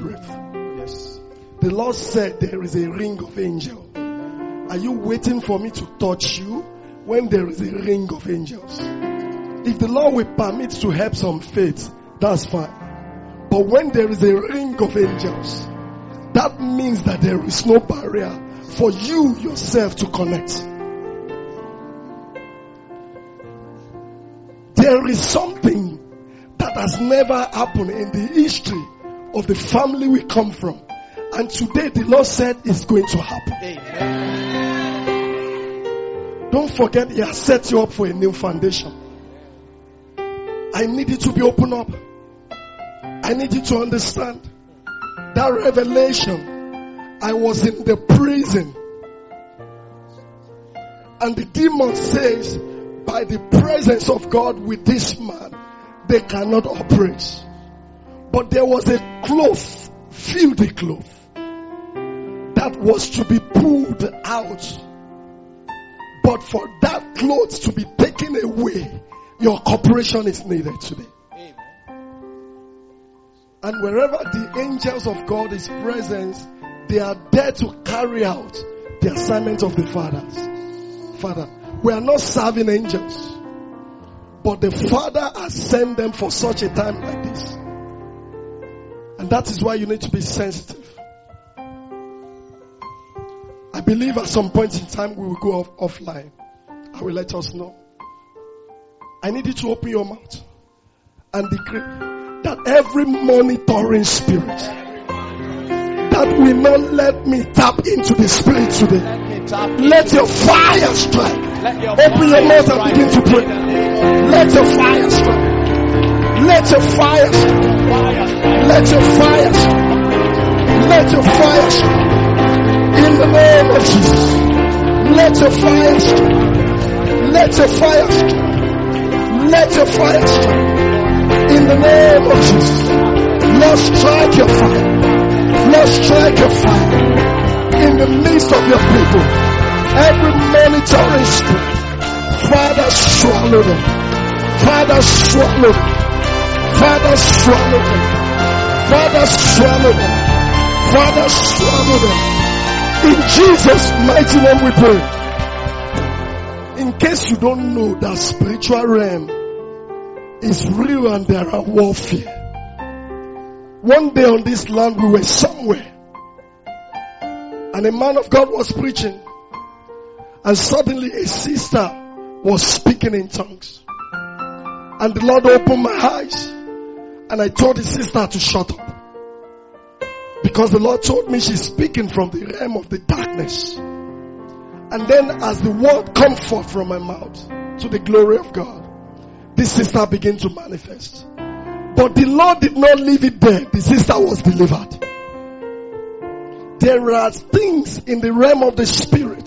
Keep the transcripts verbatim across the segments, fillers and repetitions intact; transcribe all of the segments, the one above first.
breath. Yes. The Lord said there is a ring of angels. Are you waiting for me to touch you when there is a ring of angels? If the Lord will permit to help some faith, that's fine. But when there is a ring of angels, that means that there is no barrier for you yourself to connect. There is something that has never happened in the history of the family we come from. And today the Lord said it's going to happen. Amen. Don't forget, He has set you up for a new foundation. I need you to be open up. I need you to understand that revelation. I was in the prison, and the demon says, by the presence of God with this man, they cannot operate. But there was a cloth, filthy cloth, that was to be pulled out. But for that cloth to be taken away, your cooperation is needed today. Amen. And wherever the angels of God is present, they are there to carry out the assignment of the fathers. Father, we are not serving angels, but the Father has sent them for such a time like this. And that is why you need to be sensitive. I believe at some point in time we will go off, offline. I will let us know. I need you to open your mouth and decree that every monitoring spirit that will not let me tap into the spirit today, let your fire strike. Open your mouth and begin to pray. Let your fire strike. Let your fire strike. Let your fire strike. Let your fire strike. In the name of Jesus. Let your fire strike. Let your fire strike. Let your fire strike. In the name of Jesus. Lord, strike your fire. Lord, strike your fire. In the midst of your people. Every monitoring spirit. Father, swallow them. Father, swallow them. Father, swallow them. Father, swallow them. Father, swallow them. In Jesus' mighty name we pray. In case you don't know, that spiritual realm is real and there are warfare. One day on this land we were somewhere, and a man of God was preaching, and suddenly a sister was speaking in tongues. And the Lord opened my eyes, and I told the sister to shut up. Because the Lord told me she's speaking from the realm of the darkness. And then as the word comes forth from my mouth to the glory of God, this sister began to manifest. But the Lord did not leave it there. The sister was delivered. There are things in the realm of the spirit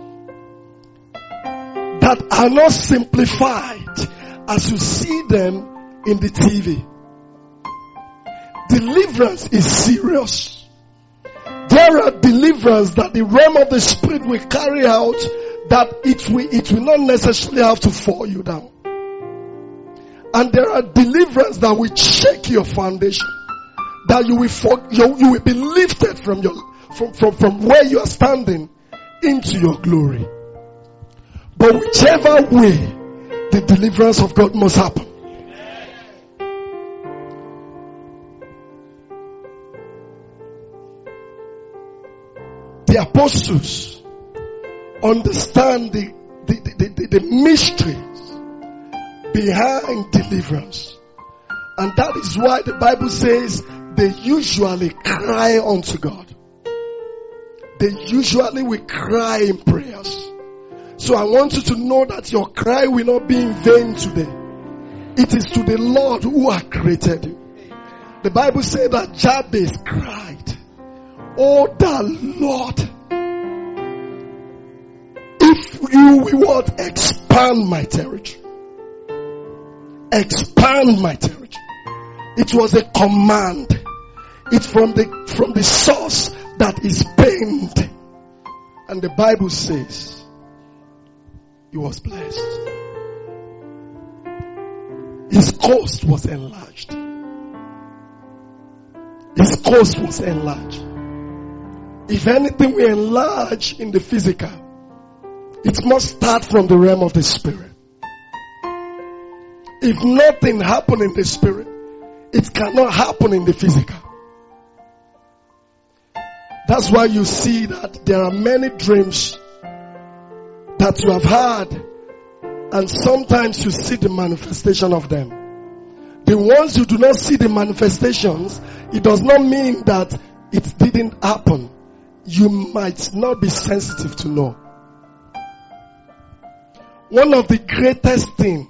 that are not simplified as you see them in the T V. Deliverance is serious. There are deliverance that the realm of the spirit will carry out, that it will, it will not necessarily have to fall you down. And there are deliverance that will shake your foundation, that you will for, you, you will be lifted from your from, from, from where you are standing into your glory. But whichever way, the deliverance of God must happen. The apostles understand the, the, the, the, the mysteries behind deliverance. And that is why the Bible says they usually cry unto God. They usually will cry in prayers. So I want you to know that your cry will not be in vain today. It is to the Lord who has created you. The Bible says that Jabez cried, "Oh, thou Lord, if you will what? Expand my territory. Expand my territory." It was a command. It's from the, from the source that is pained. And the Bible says he was blessed. His coast was enlarged. his coast was enlarged. If anything we enlarge in the physical, it must start from the realm of the spirit. If nothing happened in the spirit, it cannot happen in the physical. That's why you see that there are many dreams that you have had, and sometimes you see the manifestation of them. The ones you do not see the manifestations, it does not mean that it didn't happen. You might not be sensitive to know. One of the greatest things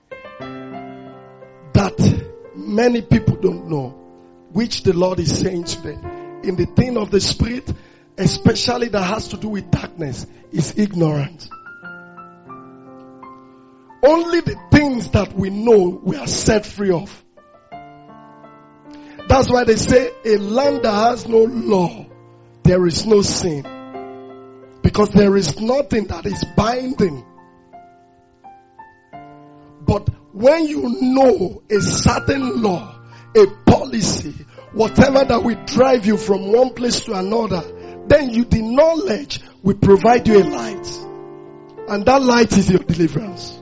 that many people don't know, which the Lord is saying today, in the thing of the spirit, especially that has to do with darkness, is ignorance. Only the things that we know we are set free of. That's why they say a land that has no law, there is no sin. Because there is nothing that is binding. But when you know a certain law, a policy, whatever that will drive you from one place to another, then you, the knowledge will provide you a light. And that light is your deliverance.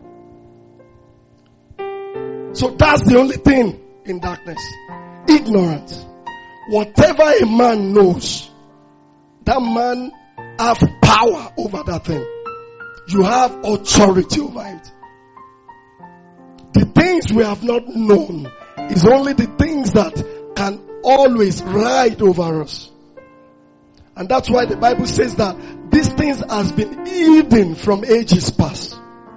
So that's the only thing in darkness. Ignorance. Whatever a man knows, that man have power over that thing. You have authority over it. The things we have not known is only the things that can always ride over us. And that's why the Bible says that these things has been hidden from ages past.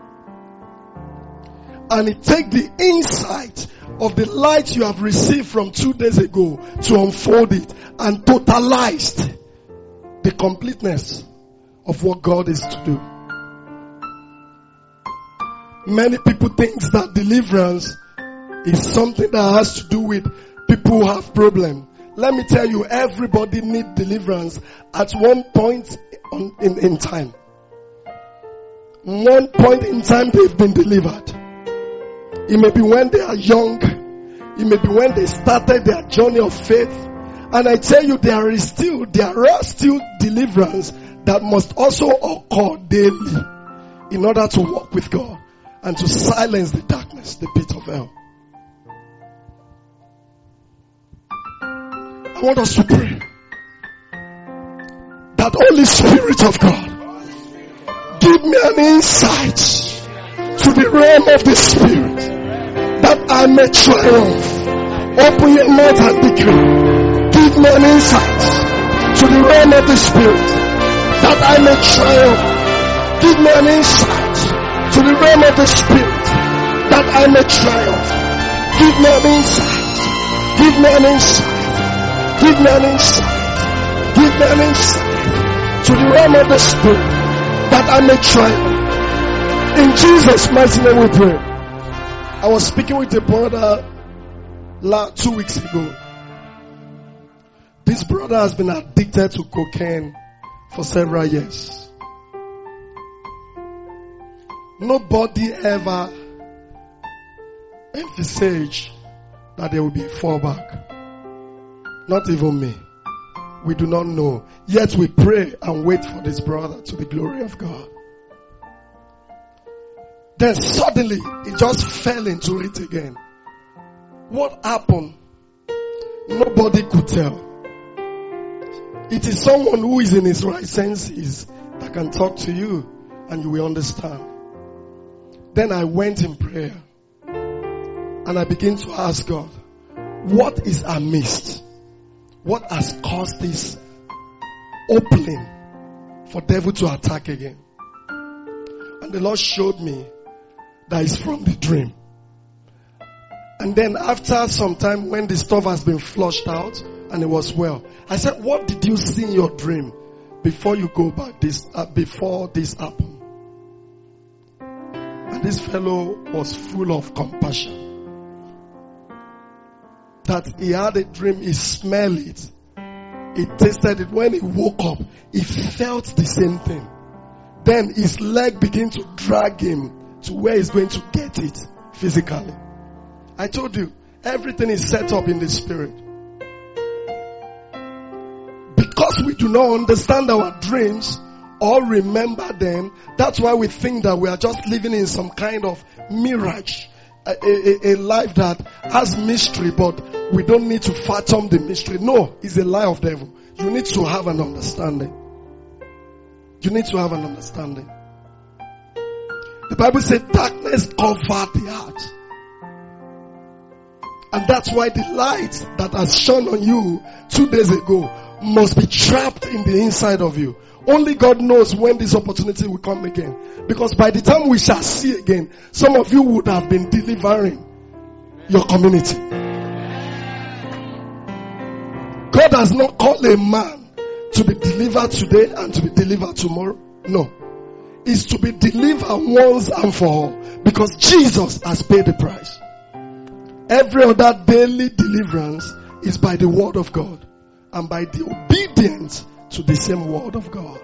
And it takes the insight of the light you have received from two days ago to unfold it and totalized the completeness of what God is to do. Many people think that deliverance is something that has to do with people who have problems. Let me tell you, everybody needs deliverance at one point on, in, in time. One point in time they've been delivered. It may be when they are young. It may be when they started their journey of faith. And I tell you, there is still, there are still deliverance that must also occur daily in order to walk with God and to silence the darkness, the pit of hell. I want us to pray that Holy Spirit of God, give me an insight to the realm of the Spirit, that I may triumph. Open your mouth and decree. Give me an insight to the realm of the Spirit, that I may triumph. Give me an insight to the realm of the Spirit, that I may triumph. Give me an insight. Give me an insight. Give me an insight. Give me an insight to the realm of the Spirit, that I may triumph. In Jesus' mighty name we pray. I was speaking with a brother two weeks ago. This brother has been addicted to cocaine for several years. Nobody ever envisaged that there will be a fallback. Not even me. We do not know. Yet we pray and wait for this brother to the glory of God. Then suddenly, he just fell into it again. What happened? Nobody could tell. It is someone who is in his right senses that can talk to you and you will understand. Then I went in prayer and I began to ask God, what is amiss? What has caused this opening for devil to attack again? And the Lord showed me that is from the dream. And then after some time, when the stuff has been flushed out and it was well, I said, what did you see in your dream before you go back this, uh, before this happened? And this fellow was full of compassion. That he had a dream, he smelled it, he tasted it. When he woke up, he felt the same thing. Then his leg began to drag him to where he's going to get it physically. I told you, everything is set up in the spirit. because we do not understand our dreams or remember them, that's why we think that we are just living in some kind of mirage. A, a, a life that has mystery, but we don't need to fathom the mystery. No, it's a lie of the devil. You need to have an understanding. You need to have an understanding. The Bible says darkness covered the heart. And that's why the light that has shone on you two days ago must be trapped in the inside of you. Only God knows when this opportunity will come again. Because by the time we shall see again, some of you would have been delivering your community. God has not called a man to be delivered today and to be delivered tomorrow. No. It's to be delivered once and for all. Because Jesus has paid the price. Every other daily deliverance is by the word of God. And by the obedience to the same word of God.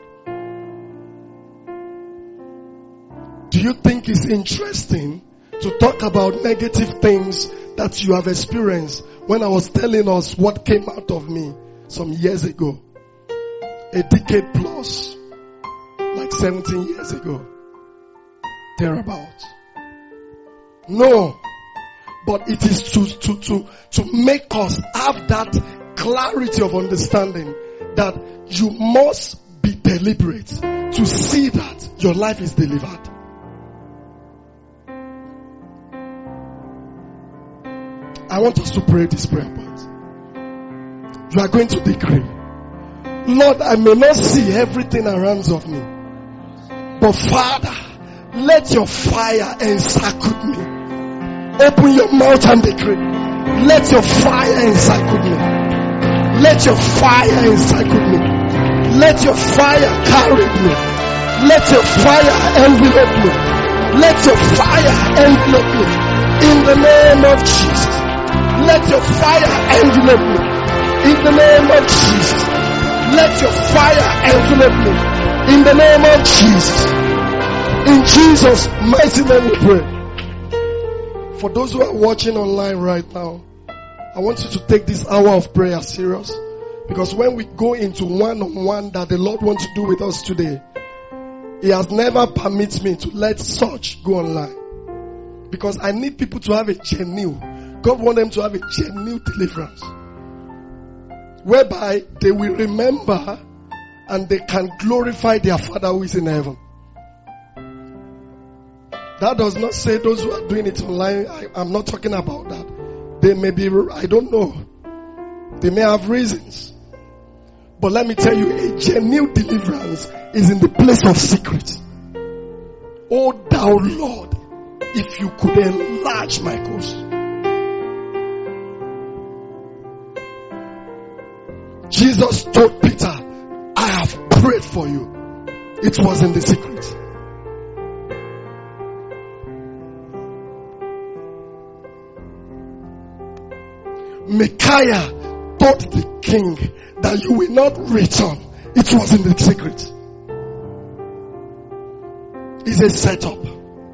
Do you think it's interesting to talk about negative things that you have experienced when I was telling us what came out of me some years ago? A decade plus. Like seventeen years ago. Thereabout. No. But it is to, to, to, to make us have that clarity of understanding that you must be deliberate to see that your life is delivered. I want us to pray this prayer point. You are going to decree, Lord, I may not see everything around of me, but Father, let your fire encircle me. Open your mouth and decree. Let your fire encircle me. Let your fire encircle me. Let your fire carry me. Let your fire envelope me. Let your fire envelope me. In the name of Jesus. Let your fire envelope me. In the name of Jesus. Let your fire envelope me. In the name of Jesus. In Jesus' mighty name we pray. For those who are watching online right now, I want you to take this hour of prayer serious. Because when we go into one-on-one that the Lord wants to do with us today, He has never permitted me to let such go online. Because I need people to have a genuine, God wants them to have a genuine deliverance. Whereby they will remember and they can glorify their Father who is in heaven. That does not say those who are doing it online, I, I'm not talking about that. They may be, I don't know. They may have reasons. But let me tell you, a genuine deliverance is in the place of secret. Oh thou Lord, if you could enlarge my cause. Jesus told Peter, I have prayed for you. It was in the secret. Micaiah told the king that you will not return. It was in the secret. It's a setup.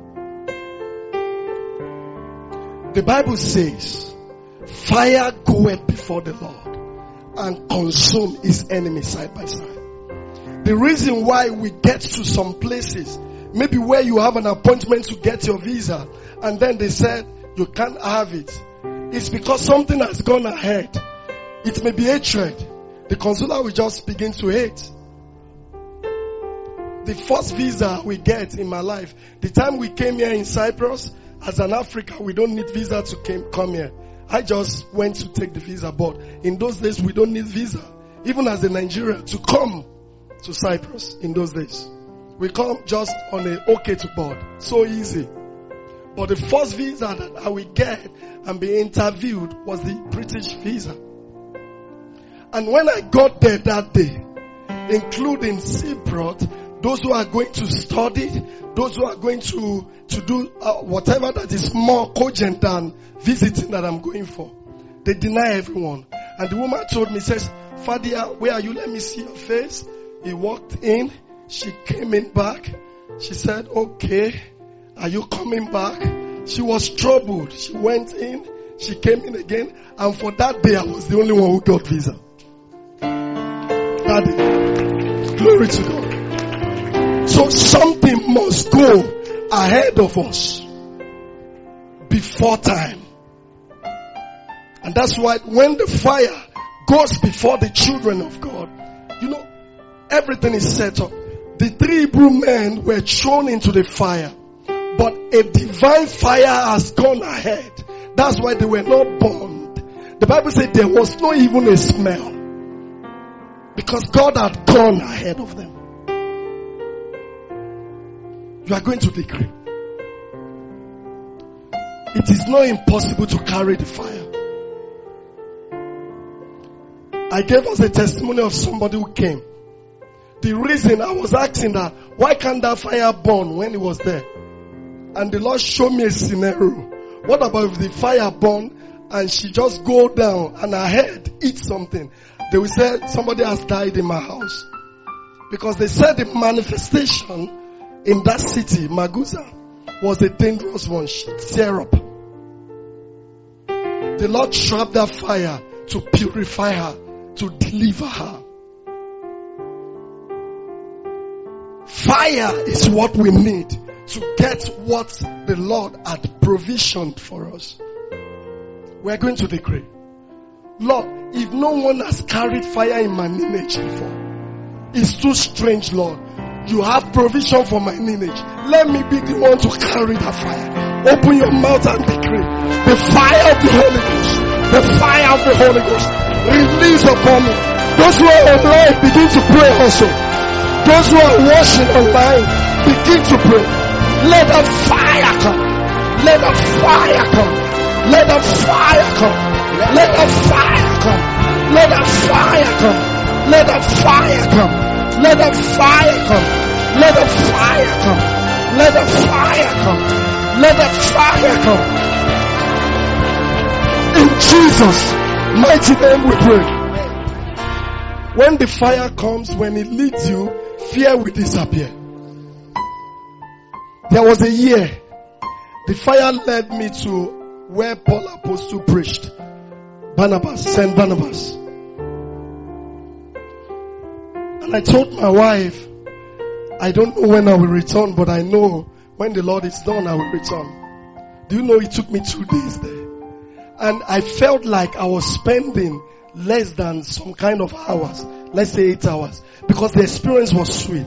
The Bible says, fire goeth before the Lord and consume his enemies side by side. The reason why we get to some places, maybe where you have an appointment to get your visa, and then they said you can't have it, it's because something has gone ahead. It may be hatred. The consular will just begin to hate. The first visa we get in my life, the time we came here in Cyprus, as an African, we don't need visa to came, come here. I just went to take the visa, but in those days we don't need visa. Even as a Nigerian, to come to Cyprus in those days. We come just on a okay to board. So easy. But the first visa that I will get and be interviewed was the British visa. And when I got there that day, including Cyprus, those who are going to study, those who are going to, to do uh, whatever that is more cogent than visiting that I'm going for, they deny everyone. And the woman told me, says, Fadia, where are you? Let me see your face. He walked in. She came in back. She said, okay, are you coming back? She was troubled. She went in. She came in again. And for that day, I was the only one who got visa. Daddy. Glory to God. So something must go ahead of us before time. And that's why when the fire goes before the children of God, you know, everything is set up. The three Hebrew men were thrown into the fire, but a divine fire has gone ahead. That's why they were not burned. The Bible said there was not even a smell, because God had gone ahead of them. You are going to decree. It is not impossible to carry the fire. I gave us a testimony of somebody who came. The reason I was asking that, why can't that fire burn when it was there? And the Lord showed me a scenario. What about if the fire burn and she just go down and her head eat something? They will say somebody has died in my house. Because they said the manifestation in that city, Magusa, was a dangerous one. She tear up. The Lord trapped that fire to purify her, to deliver her. Fire is what we need to get what the Lord had provisioned for us. We are going to decree. Lord, if no one has carried fire in my lineage before, it's too strange, Lord. You have provision for my lineage. Let me be the one to carry that fire. Open your mouth and decree. The fire of the Holy Ghost. The fire of the Holy Ghost. Release upon me. Those who are online, begin to pray also. Those who are watching online, begin to pray. Let a fire come. Let a fire come. Let a fire come. Let a fire come. Let a fire come. Let a fire come. Let a fire come. Let a fire come. Let a fire come. Let a fire come. In Jesus' mighty name we pray. When the fire comes, when it leads you, fear will disappear. There was a year, the fire led me to where Paul Apostle preached. Barnabas, Saint Barnabas. And I told my wife, I don't know when I will return, but I know when the Lord is done, I will return. Do you know it took me two days there? And I felt like I was spending less than some kind of hours. Let's say eight hours. Because the experience was sweet.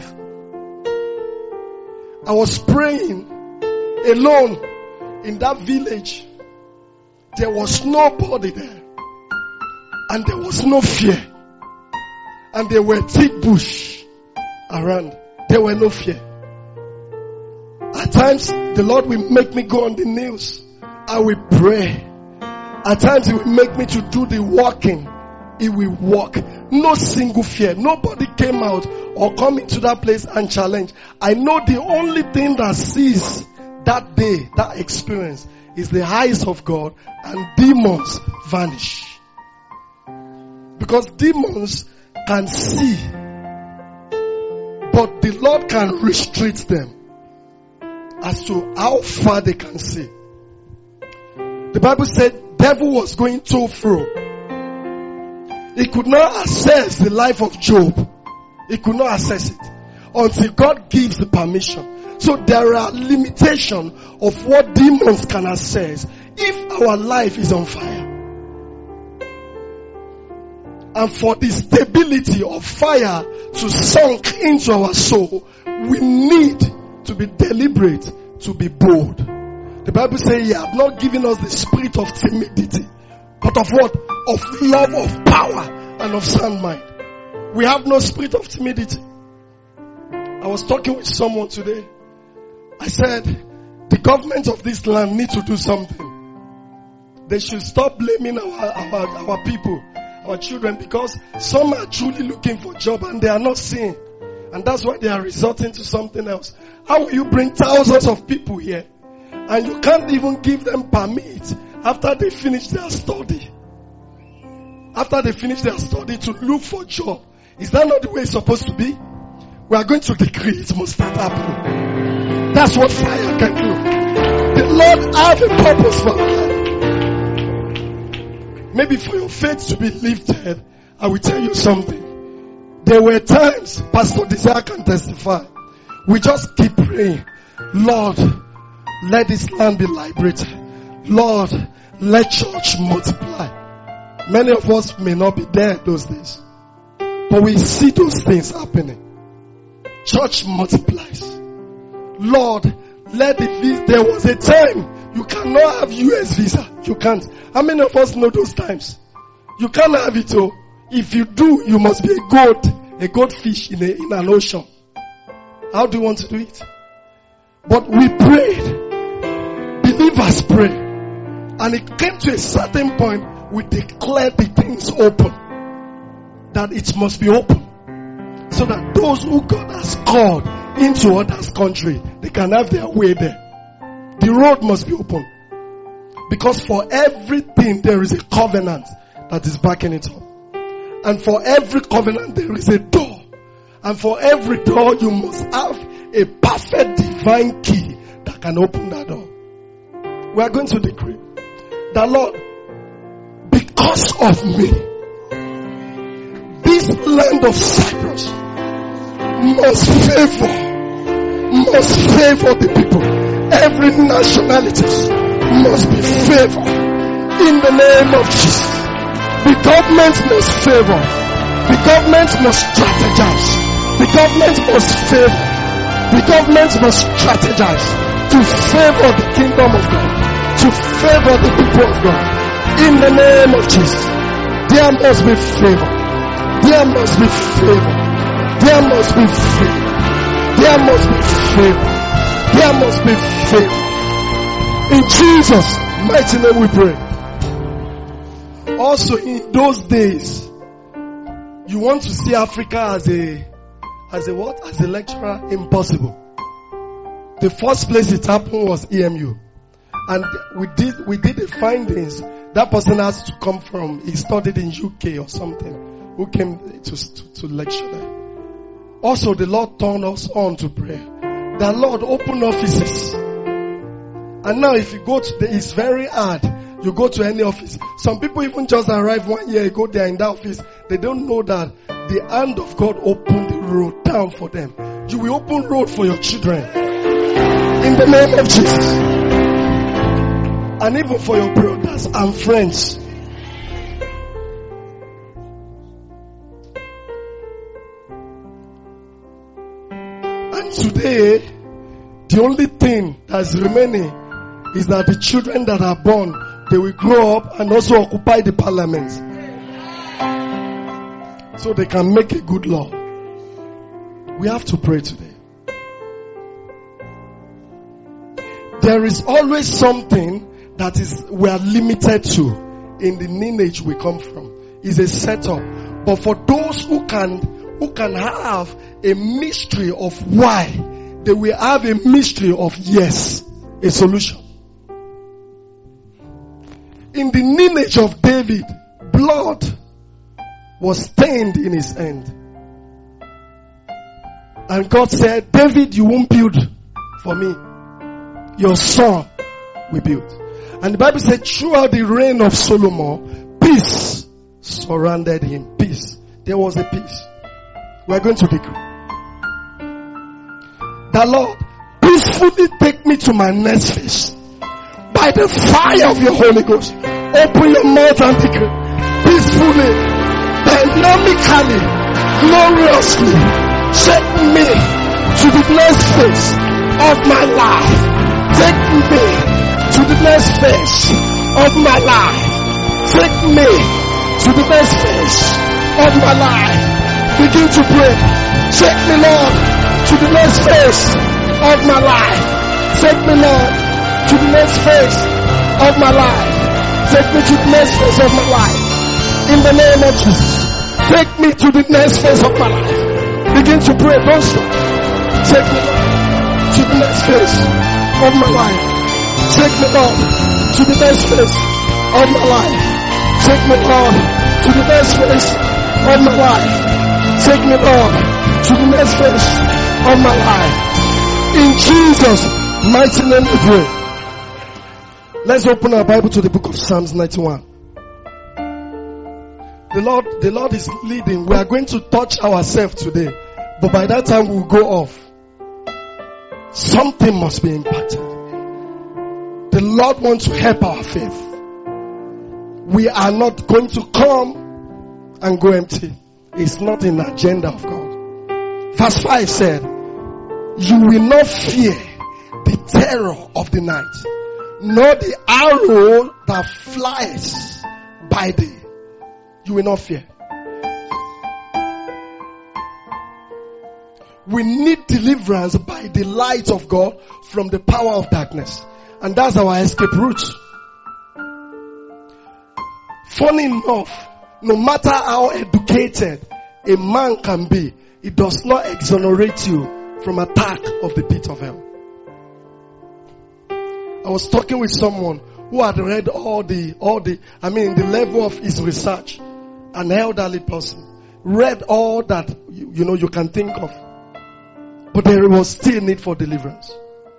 I was praying alone in that village. There was nobody there. And there was no fear. And there were thick bush around. There were no fear. At times, the Lord will make me go on the news. I will pray. At times, He will make me to do the walking. He will walk. No single fear. Nobody came out or come into that place and challenge. I know the only thing that sees that day, that experience, is the eyes of God, and demons vanish. Because demons can see, but the Lord can restrict them as to how far they can see. The Bible said devil was going to and fro. He could not access the life of Job. He could not access it until God gives the permission. So there are limitations of what demons can access if our life is on fire. And for the stability of fire to sink into our soul, we need to be deliberate, to be bold. The Bible says He has not given us the spirit of timidity, but of what? Of love, of power, and of sound mind. We have no spirit of timidity. I was talking with someone today. I said, the government of this land need to do something. They should stop blaming our, our, our people, our children, because some are truly looking for job and they are not seeing. And that's why they are resorting to something else. How will you bring thousands of people here and you can't even give them permit after they finish their study? After they finish their study to look for job. Is that not the way it's supposed to be? We are going to decree it must start happening. That's what fire can do. The Lord has a purpose for our life. Maybe for your faith to be lifted, I will tell you something. There were times, Pastor Desire can testify, we just keep praying, Lord, let this land be liberated. Lord, let church multiply. Many of us may not be there those days, but we see those things happening. Church multiplies. Lord, let it be. There was a time you cannot have U S visa. You can't. How many of us know those times? You can't have it. Oh, if you do, you must be a goat, a goldfish in, a, in an ocean. How do you want to do it? But we prayed. Believers prayed. And it came to a certain point, we declared the things open. That it must be open. So that those who God has called into others' country, they can have their way there. The road must be open. Because for everything there is a covenant that is backing it up. And for every covenant there is a door. And for every door you must have a perfect divine key that can open that door. We are going to decree that, Lord, because of me, this land of Cyprus must favor, must favor the people. Every nationality must be favored in the name of Jesus. The government must favor. The government must strategize. The government must favor. The government must strategize to favor the kingdom of God, to favor the people of God. In the name of Jesus, there must be favor. There must be favor. There must be favor. There must be favor. There must be favor. In Jesus' mighty name we pray. Also in those days, you want to see Africa as a, as a what? As a lecturer? Impossible. The first place it happened was E M U. And we did, we did the findings. That person has to come from, he studied in U K or something, who came to, to, to lecture there. Also the Lord turned us on to prayer. The Lord opened offices. And now if you go to the, it's very hard. You go to any office. Some people even just arrived one year ago, they are in that office. They don't know that the hand of God opened the road down for them. You will open road for your children. In the name of Jesus. And even for your brothers and friends. And today, the only thing that's remaining is that the children that are born, they will grow up and also occupy the parliament. So they can make a good law. We have to pray today. There is always something that is we are limited to in the lineage we come from. It's a setup. But for those who can who can have a mystery of why, they will have a mystery of yes, a solution. In the lineage of David, blood was stained in his hand. And God said, David, you won't build for me. Your son will build. And the Bible said, throughout the reign of Solomon, peace surrounded him. Peace. There was a peace. We are going to decree. The Lord, peacefully take me to my next phase. By the fire of your Holy Ghost, open your mouth and decree. Peacefully, dynamically, gloriously, take me to the next phase of my life. Take me to the next phase of my life. Take me to the next phase of my life. Begin to pray. Take me, Lord, to the next phase of my life. Take me, Lord, to the next phase of my life. Take me to the next phase of my life. In the name of Jesus. Take me to the next phase of my life. Begin to pray. Don't stop. Take me, Lord, to the next phase of my life. Take me, Lord, to the next phase of my life. Take me, Lord, to the next phase of my life. Take me, Lord, to the next phase of my life. In Jesus' mighty name we pray. Let's open our Bible to the book of Psalms ninety-one. The Lord, the Lord is leading. We are going to touch ourselves today. But by that time we'll go off. Something must be impacted. The Lord wants to help our faith. We are not going to come and go empty. It's not in the agenda of God. Verse five said, you will not fear the terror of the night, nor the arrow that flies by day. You will not fear. We need deliverance by the light of God from the power of darkness. And that's our escape route. Funny enough, no matter how educated a man can be, it does not exonerate you from attack of the pit of hell. I was talking with someone who had read all the, all the, I mean, the level of his research, an elderly person, read all that, you, you know, you can think of. But there was still need for deliverance.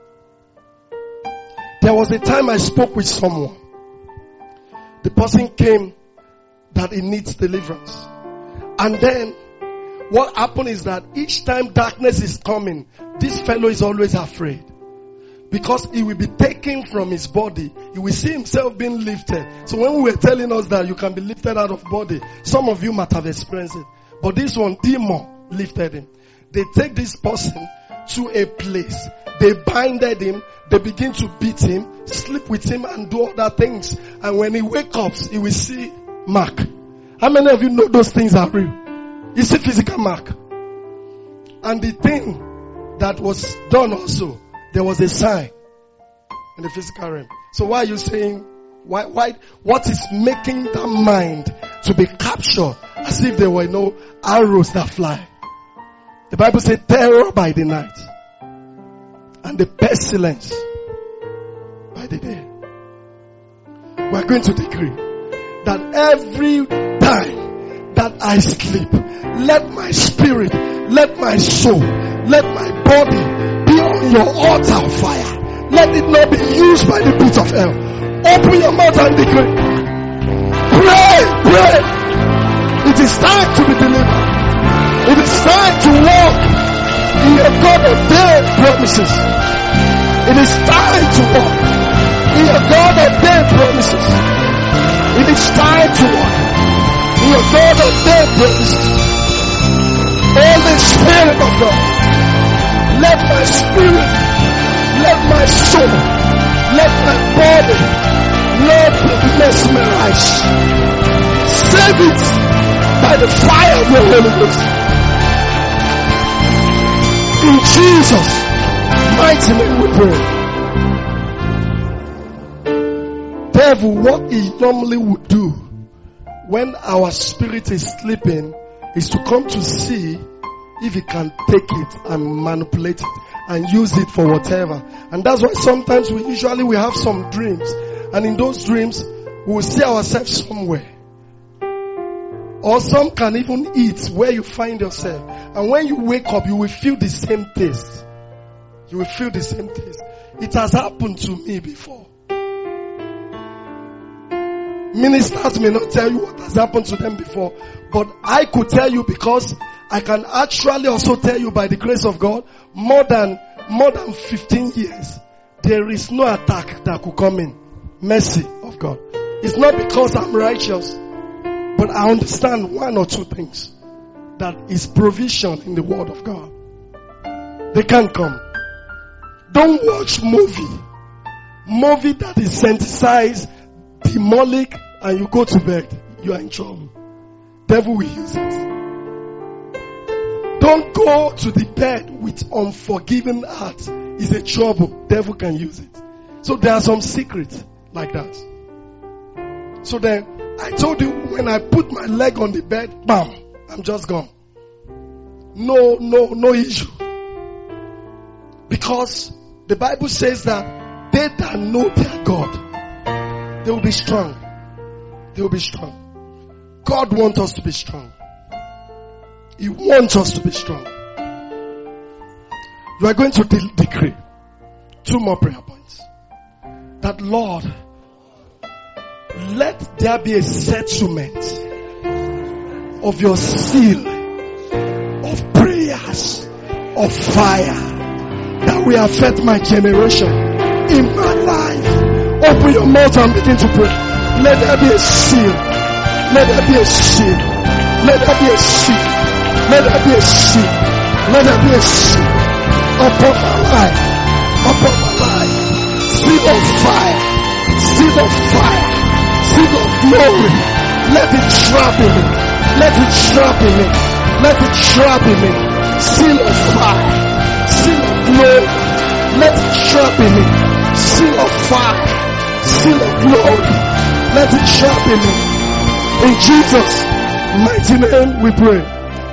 There was a time I spoke with someone. The person came that he needs deliverance. And then what happened is that each time darkness is coming, this fellow is always afraid. Because he will be taken from his body. He will see himself being lifted. So when we were telling us that you can be lifted out of body, some of you might have experienced it. But this one, demon lifted him. They take this person to a place. They binded him. They begin to beat him, sleep with him and do other things. And when he wakes up, he will see mark. How many of you know those things are real? You see physical mark. And the thing that was done also, there was a sign in the physical realm. So why are you saying, why, why, what is making that mind to be captured as if there were no arrows that fly? The Bible says terror by the night and the pestilence by the day. We are going to decree that every time that I sleep, let my spirit, let my soul, let my body be on your altar of fire. Let it not be used by the pit of hell. Open your mouth and decree. Pray, pray. It is time to be delivered. It is time to walk in your God of day promises. It is time to walk in your God of day promises. It is time to walk in your God of day promises. Holy Spirit of God, let my spirit, let my soul, let my body, Lord, be mesmerized. Save it by the fire of your Holy Ghost. In Jesus' mighty name we pray. Devil, what he normally would do when our spirit is sleeping is to come to see if he can take it and manipulate it and use it for whatever. And that's why sometimes we usually we have some dreams, and in those dreams we will see ourselves somewhere. Or some can even eat where you find yourself. And when you wake up, you will feel the same taste. You will feel the same taste. It has happened to me before. Ministers may not tell you what has happened to them before, but I could tell you because I can actually also tell you by the grace of God, more than, more than fifteen years, there is no attack that could come in. Mercy of God. It's not because I'm righteous, but I understand one or two things. That is provision in the word of God. They can't come. Don't watch movie. Movie that is synthesized, demonic, and you go to bed. You are in trouble. Devil will use it. Don't go to the bed with unforgiving heart. It's a trouble. Devil can use it. So there are some secrets like that. So then, I told you when I put my leg on the bed, bam, I'm just gone. No, no, no issue. Because the Bible says that they that know their God, they will be strong. They will be strong. God wants us to be strong. He wants us to be strong. You are going to de- decree two more prayer points. That Lord, let there be a settlement of your seal of prayers of fire that will affect my generation in my life. Open your mouth and begin to pray. Let there be a seal. Let there be a seal. Let there be a seal. Let there be a seal. Let there be a seal upon my life. Upon my life. Seal of fire. Seal of fire. Seal of glory. Let it trap in me. Let it trap in me. Let it trap in me. Seal of fire. Seal of glory. Let it trap in me. Seal of fire. Seal of glory. Let it trap in me. In Jesus' mighty name we pray.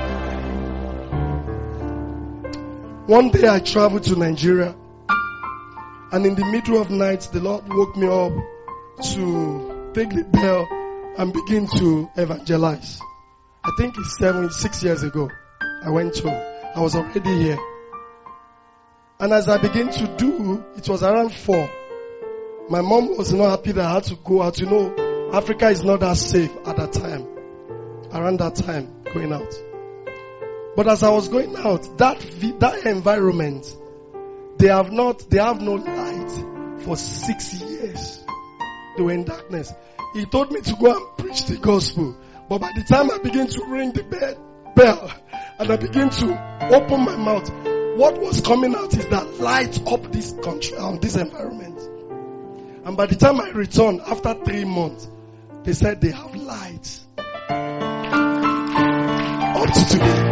One day I traveled to Nigeria, and in the middle of night the Lord woke me up to take the bell and begin to evangelize. I think it's seven, six years ago. I went to, I was already here. And as I began to do, it was around four. My mom was not happy that I had to go out. You know, Africa is not that safe at that time. Around that time, going out. But as I was going out, that that environment, they have not, they have no light for six years. They were in darkness. He told me to go and preach the gospel. But by the time I begin to ring the bell, bell and I begin to open my mouth, what was coming out is that light up this country, uh, this environment. And by the time I returned, after three months, they said they have lights. Up to today.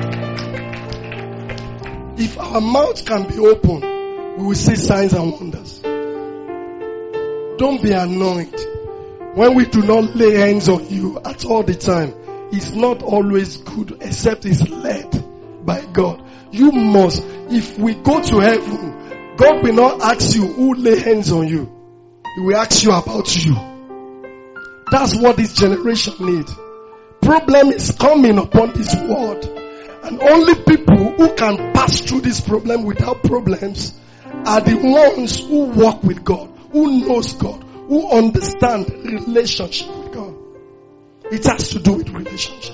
If our mouth can be open, we will see signs and wonders. Don't be annoyed when we do not lay hands on you at all the time. It's not always good, except it's led by God. You must, if we go to heaven, God will not ask you who lay hands on you. He will ask you about you. That's what this generation needs. Problem is coming upon this world. And only people who can pass through this problem without problems are the ones who walk with God, who knows God, who understand relationship with God. It has to do with relationship.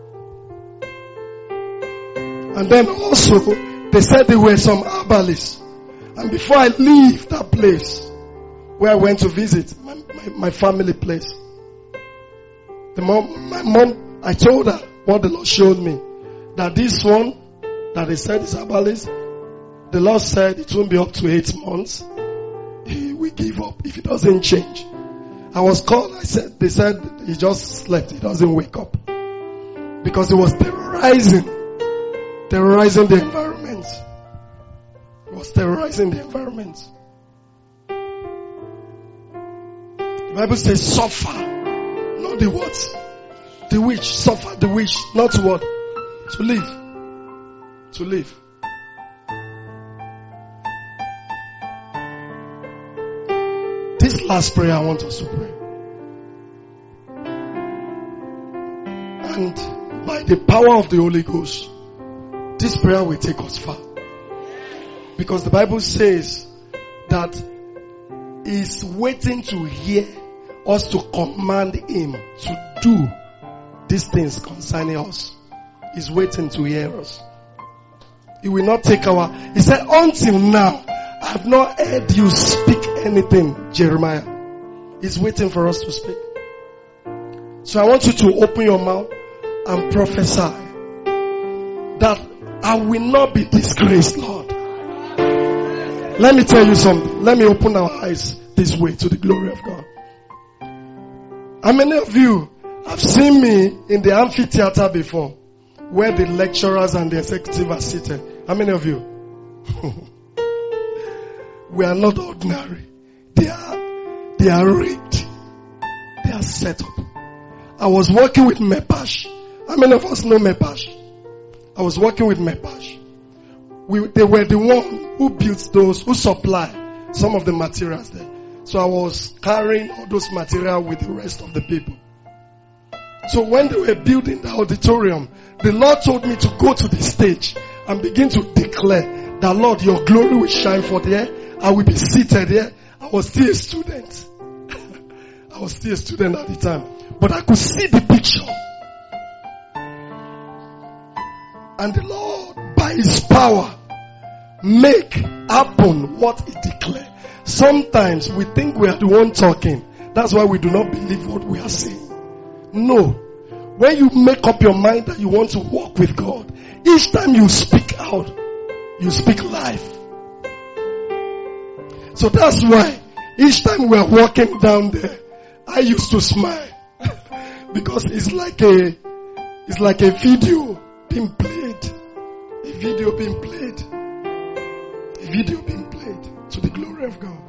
And then also, they said there were some herbalists. And before I leave that place, where I went to visit, my, my, my family place, the mom, my mom, I told her what the Lord showed me. That this one, that they said is herbalist, the Lord said it won't be up to eight months. He will give up if it doesn't change. I was called, I said, they said he just slept, he doesn't wake up. Because it was terrorizing, terrorizing the environment. It was terrorizing the environment. The Bible says suffer, not the what? The witch, suffer the witch, not what? To live. To live. This last prayer I want us to pray. And by the power of the Holy Ghost, this prayer will take us far. Because the Bible says that He's waiting to hear us to command Him to do these things concerning us. He's waiting to hear us. He will not take our... He said, until now, I have not heard you speak anything, Jeremiah. He's waiting for us to speak. So I want you to open your mouth and prophesy that I will not be disgraced, Lord. Let me tell you something. Let me open our eyes this way to the glory of God. How many of you have seen me in the amphitheater before? Where the lecturers and the executive are seated. How many of you? We are not ordinary. They are, they are rigged. They are set up. I was working with Mepash. How many of us know Mepash? I was working with Mepash. We, they were the one who built those, who supply some of the materials there. So I was carrying all those material with the rest of the people. So when they were building the auditorium, the Lord told me to go to the stage and begin to declare that, Lord, your glory will shine forth here. I will be seated here. I was still a student. I was still a student at the time. But I could see the picture. And the Lord, by His power, make happen what He declared. Sometimes we think we are the one talking. That's why we do not believe what we are saying. No. When you make up your mind that you want to walk with God, each time you speak out, you speak life. So that's why each time we are walking down there, I used to smile. Because it's like a, it's like a video being played. A video being played. A video being played to the glory of God.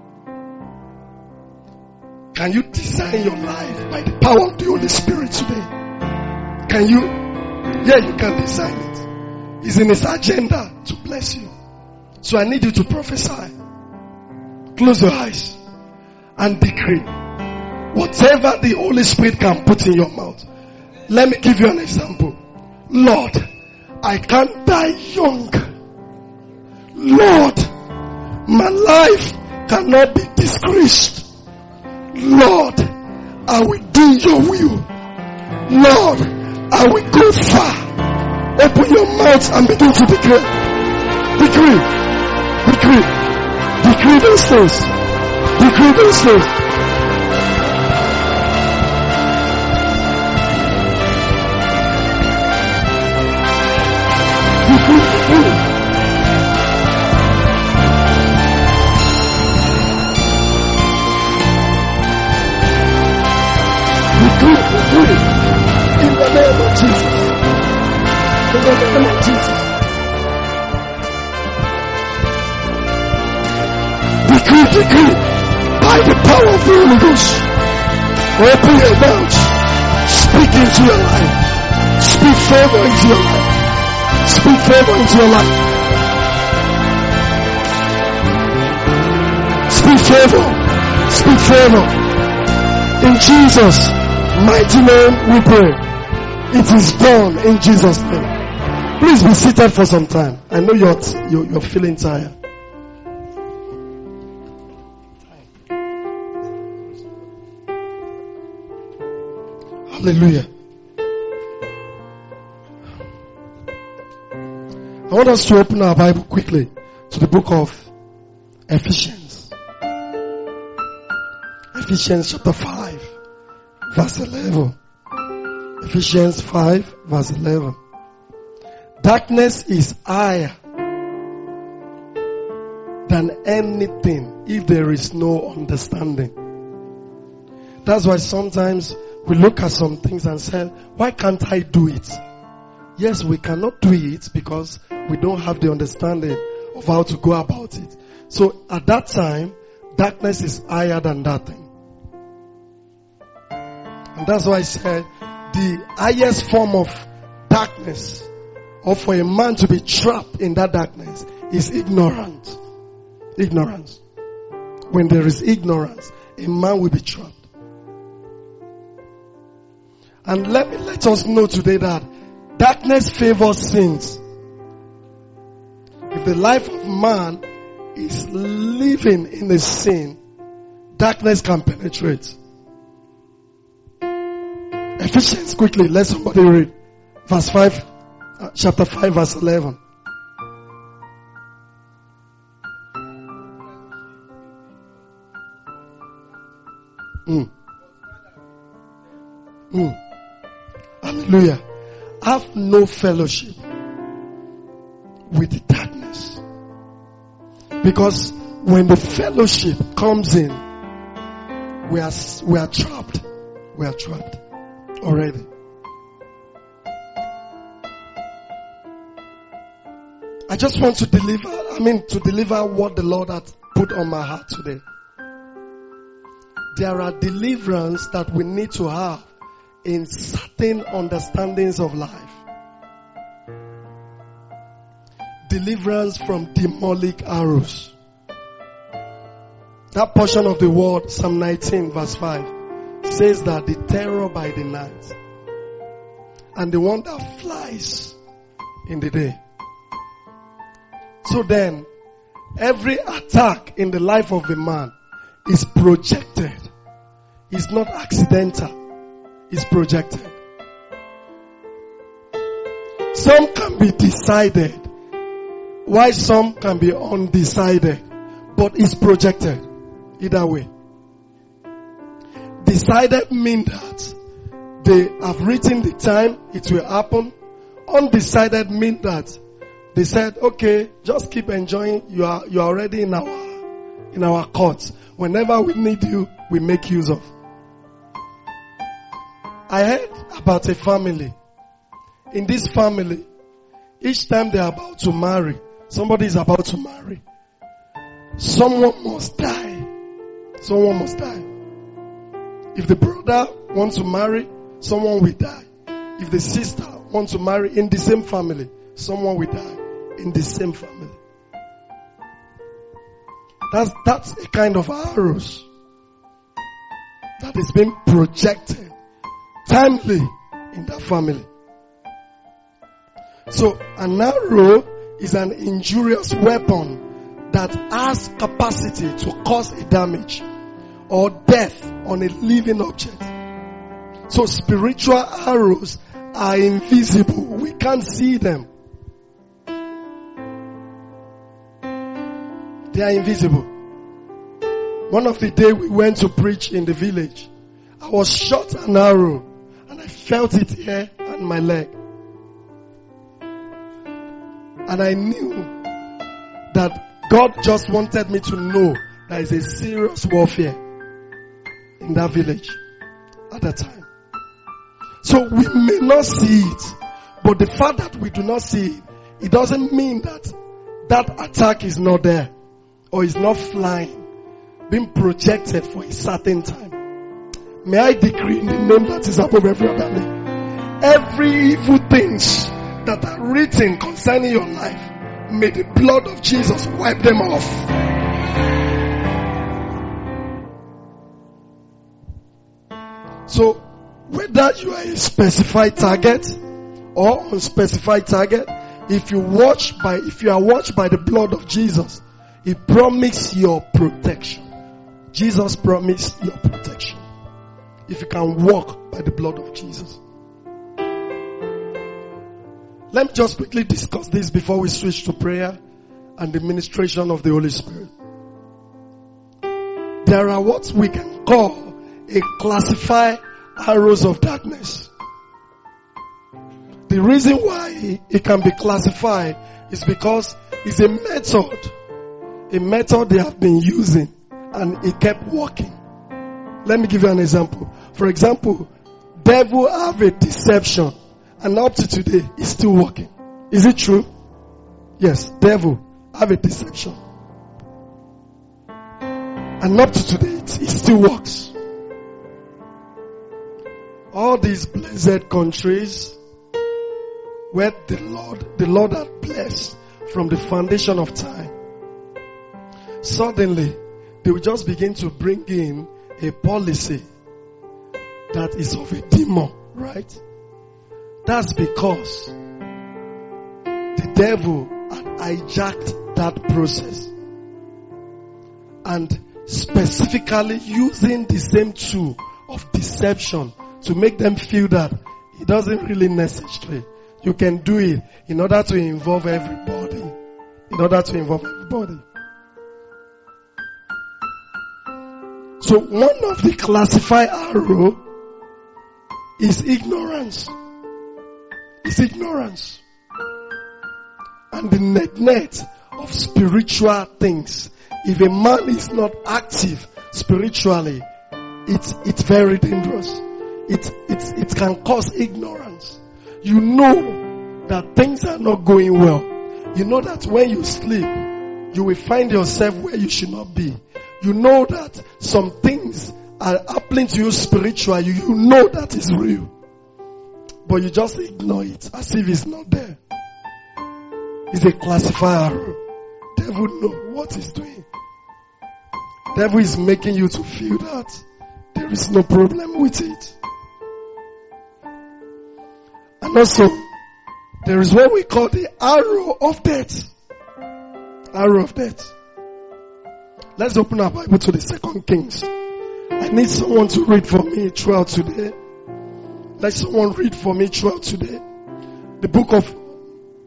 Can you design your life by the power of the Holy Spirit today? Can you? Yeah, you can design it. It's in His agenda to bless you. So I need you to prophesy. Close your eyes and decree. Whatever the Holy Spirit can put in your mouth. Let me give you an example. Lord, I can't die young. Lord, my life cannot be disgraced. Lord, I will do your will. Lord, I will go far. Open your mouth and begin to declare. Decree. Decree. Decree those things. Decree those things. Decree. Decree. In the name of Jesus. In the name of Jesus. Decree, decree. By the power of the Holy Ghost. Open your mouth. Speak into your life. Speak favor into your life. Speak favor into your life. Speak favor. Speak favor. In Jesus' mighty name we pray. It is done in Jesus' name. Please be seated for some time. I know you're, you're, you're feeling tired. Hallelujah. I want us to open our Bible quickly to the book of Ephesians. Ephesians chapter five, verse eleven. Ephesians five, verse eleven. Darkness is higher than anything if there is no understanding. That's why sometimes we look at some things and say, why can't I do it? Yes, we cannot do it because we don't have the understanding of how to go about it. So at that time, darkness is higher than that thing. And that's why I said the highest form of darkness, or for a man to be trapped in that darkness, is ignorance. Ignorance. When there is ignorance, a man will be trapped. And let me let us know today that darkness favors sins. If the life of man is living in a sin, darkness can penetrate. Ephesians, quickly, let somebody read. Verse five, uh, chapter five, verse eleven. Mm. Mm. Hallelujah. Have no fellowship with the darkness. Because when the fellowship comes in, we are, we are trapped. We are trapped already. I just want to deliver, I mean to deliver what the Lord had put on my heart today. There are deliverance that we need to have in certain understandings of life. Deliverance from demonic arrows. That portion of the word, Psalm nineteen verse five, says that the terror by the night and the one that flies in the day. So then, every attack in the life of a man is projected. It's not accidental. It's projected. Some can be decided, while some can be undecided, but it's projected either way. Decided mean that they have written the time it will happen. Undecided mean that they said, okay, just keep enjoying. You are, you are already in our, in our courts. Whenever we need you, we make use of. I heard about a family. In this family, each time they are about to marry, somebody is about to marry, someone must die. Someone must die. If the brother wants to marry, someone will die. If the sister wants to marry in the same family, someone will die in the same family. That's, that's a kind of arrows that is being projected timely in that family. So an arrow is an injurious weapon that has capacity to cause a damage or death on a living object. So spiritual arrows are invisible. We can't see them. They are invisible. One of the day we went to preach in the village, I was shot an arrow and I felt it here and my leg. And I knew that God just wanted me to know there is a serious warfare in that village at that time. So we may not see it, but the fact that we do not see it, it doesn't mean that that attack is not there or is not flying, being projected for a certain time. May I decree in the name that is above every other name, every evil things that are written concerning your life, may the blood of Jesus wipe them off. So, whether you are a specified target or unspecified target, if you watch by, if you are watched by the blood of Jesus, it promises your protection. Jesus promised your protection. If you can walk by the blood of Jesus. Let me just quickly discuss this before we switch to prayer and the ministration of the Holy Spirit. There are what we can call a classified arrows of darkness. The reason why it can be classified is because it's a method, a method they have been using and it kept working. Let me give you an example. For example, devil have a deception and up to today it's still working. Is it true? Yes, devil have a deception. And up to today it, it still works. All these blessed countries where the Lord, the Lord had blessed from the foundation of time, suddenly they will just begin to bring in a policy that is of a demon, right? That's because the devil had hijacked that process and specifically using the same tool of deception to make them feel that it doesn't really necessary. You can do it in order to involve everybody. In order to involve everybody. So one of the classified arrow is ignorance. It's ignorance. And the net net of spiritual things. If a man is not active spiritually, it's, it's very dangerous. It, it, it can cause ignorance. You know that things are not going well. You know that when you sleep, you will find yourself where you should not be. You know that some things are happening to you spiritually. You, you know that is real. But you just ignore it as if it's not there. It's a classifier. Devil know what he's doing. Devil is making you to feel that there is no problem with it. And also, there is what we call the arrow of death. Arrow of death. Let's open our Bible to the Second Kings. I need someone to read for me throughout today. Let someone read for me throughout today. The book of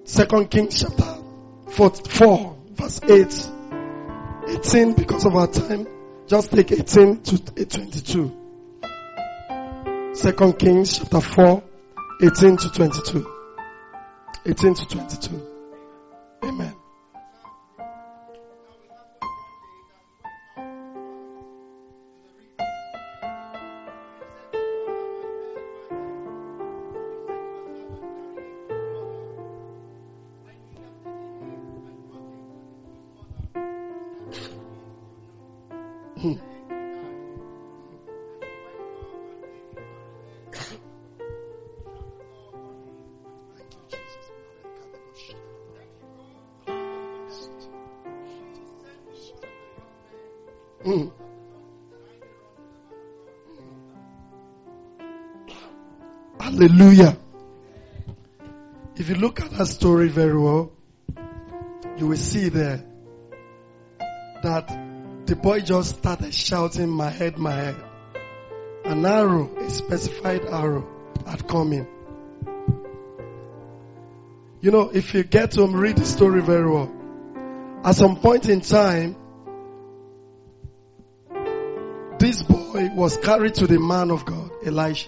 Second Kings chapter four, verse eight. eighteen, because of our time, just take eighteen to twenty-two. Second Kings chapter four, eighteen to twenty-two. eighteen to twenty-two. Amen. Hmm. Mm. Hallelujah. If you look at that story very well, you will see there that the boy just started shouting, "My head, my head." An arrow, a specified arrow, had come in. You know, if you get to read the story very well, at some point in time, this boy was carried to the man of God, Elisha.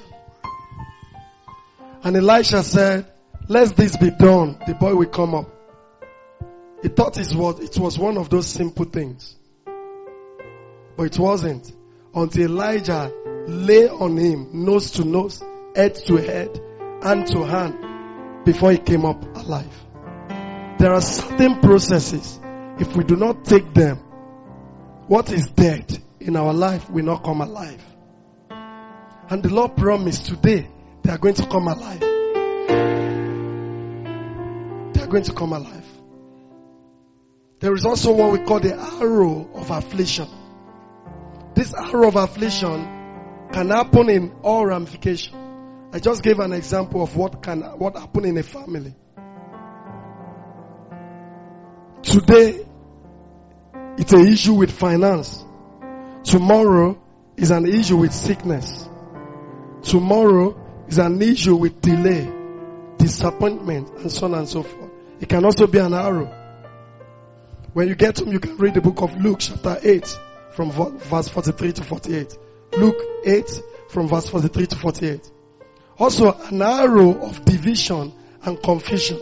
And Elisha said, "Let this be done." The boy will come up. He thought it was, it was one of those simple things. But it wasn't. Until Elijah lay on him, nose to nose, head to head, hand to hand, before he came up alive. There are certain processes, if we do not take them, what is dead in our life will not come alive. And the Lord promised today they are going to come alive. They are going to come alive. There is also what we call the arrow of affliction. This arrow of affliction can happen in all ramifications. I just gave an example of what can what happen in a family. Today, it's an issue with finance. Tomorrow is an issue with sickness. Tomorrow is an issue with delay, disappointment, and so on and so forth. It can also be an arrow. When you get home, you can read the book of Luke chapter eight from verse forty-three to forty-eight. Luke eight from verse forty-three to forty-eight. Also an arrow of division and confusion.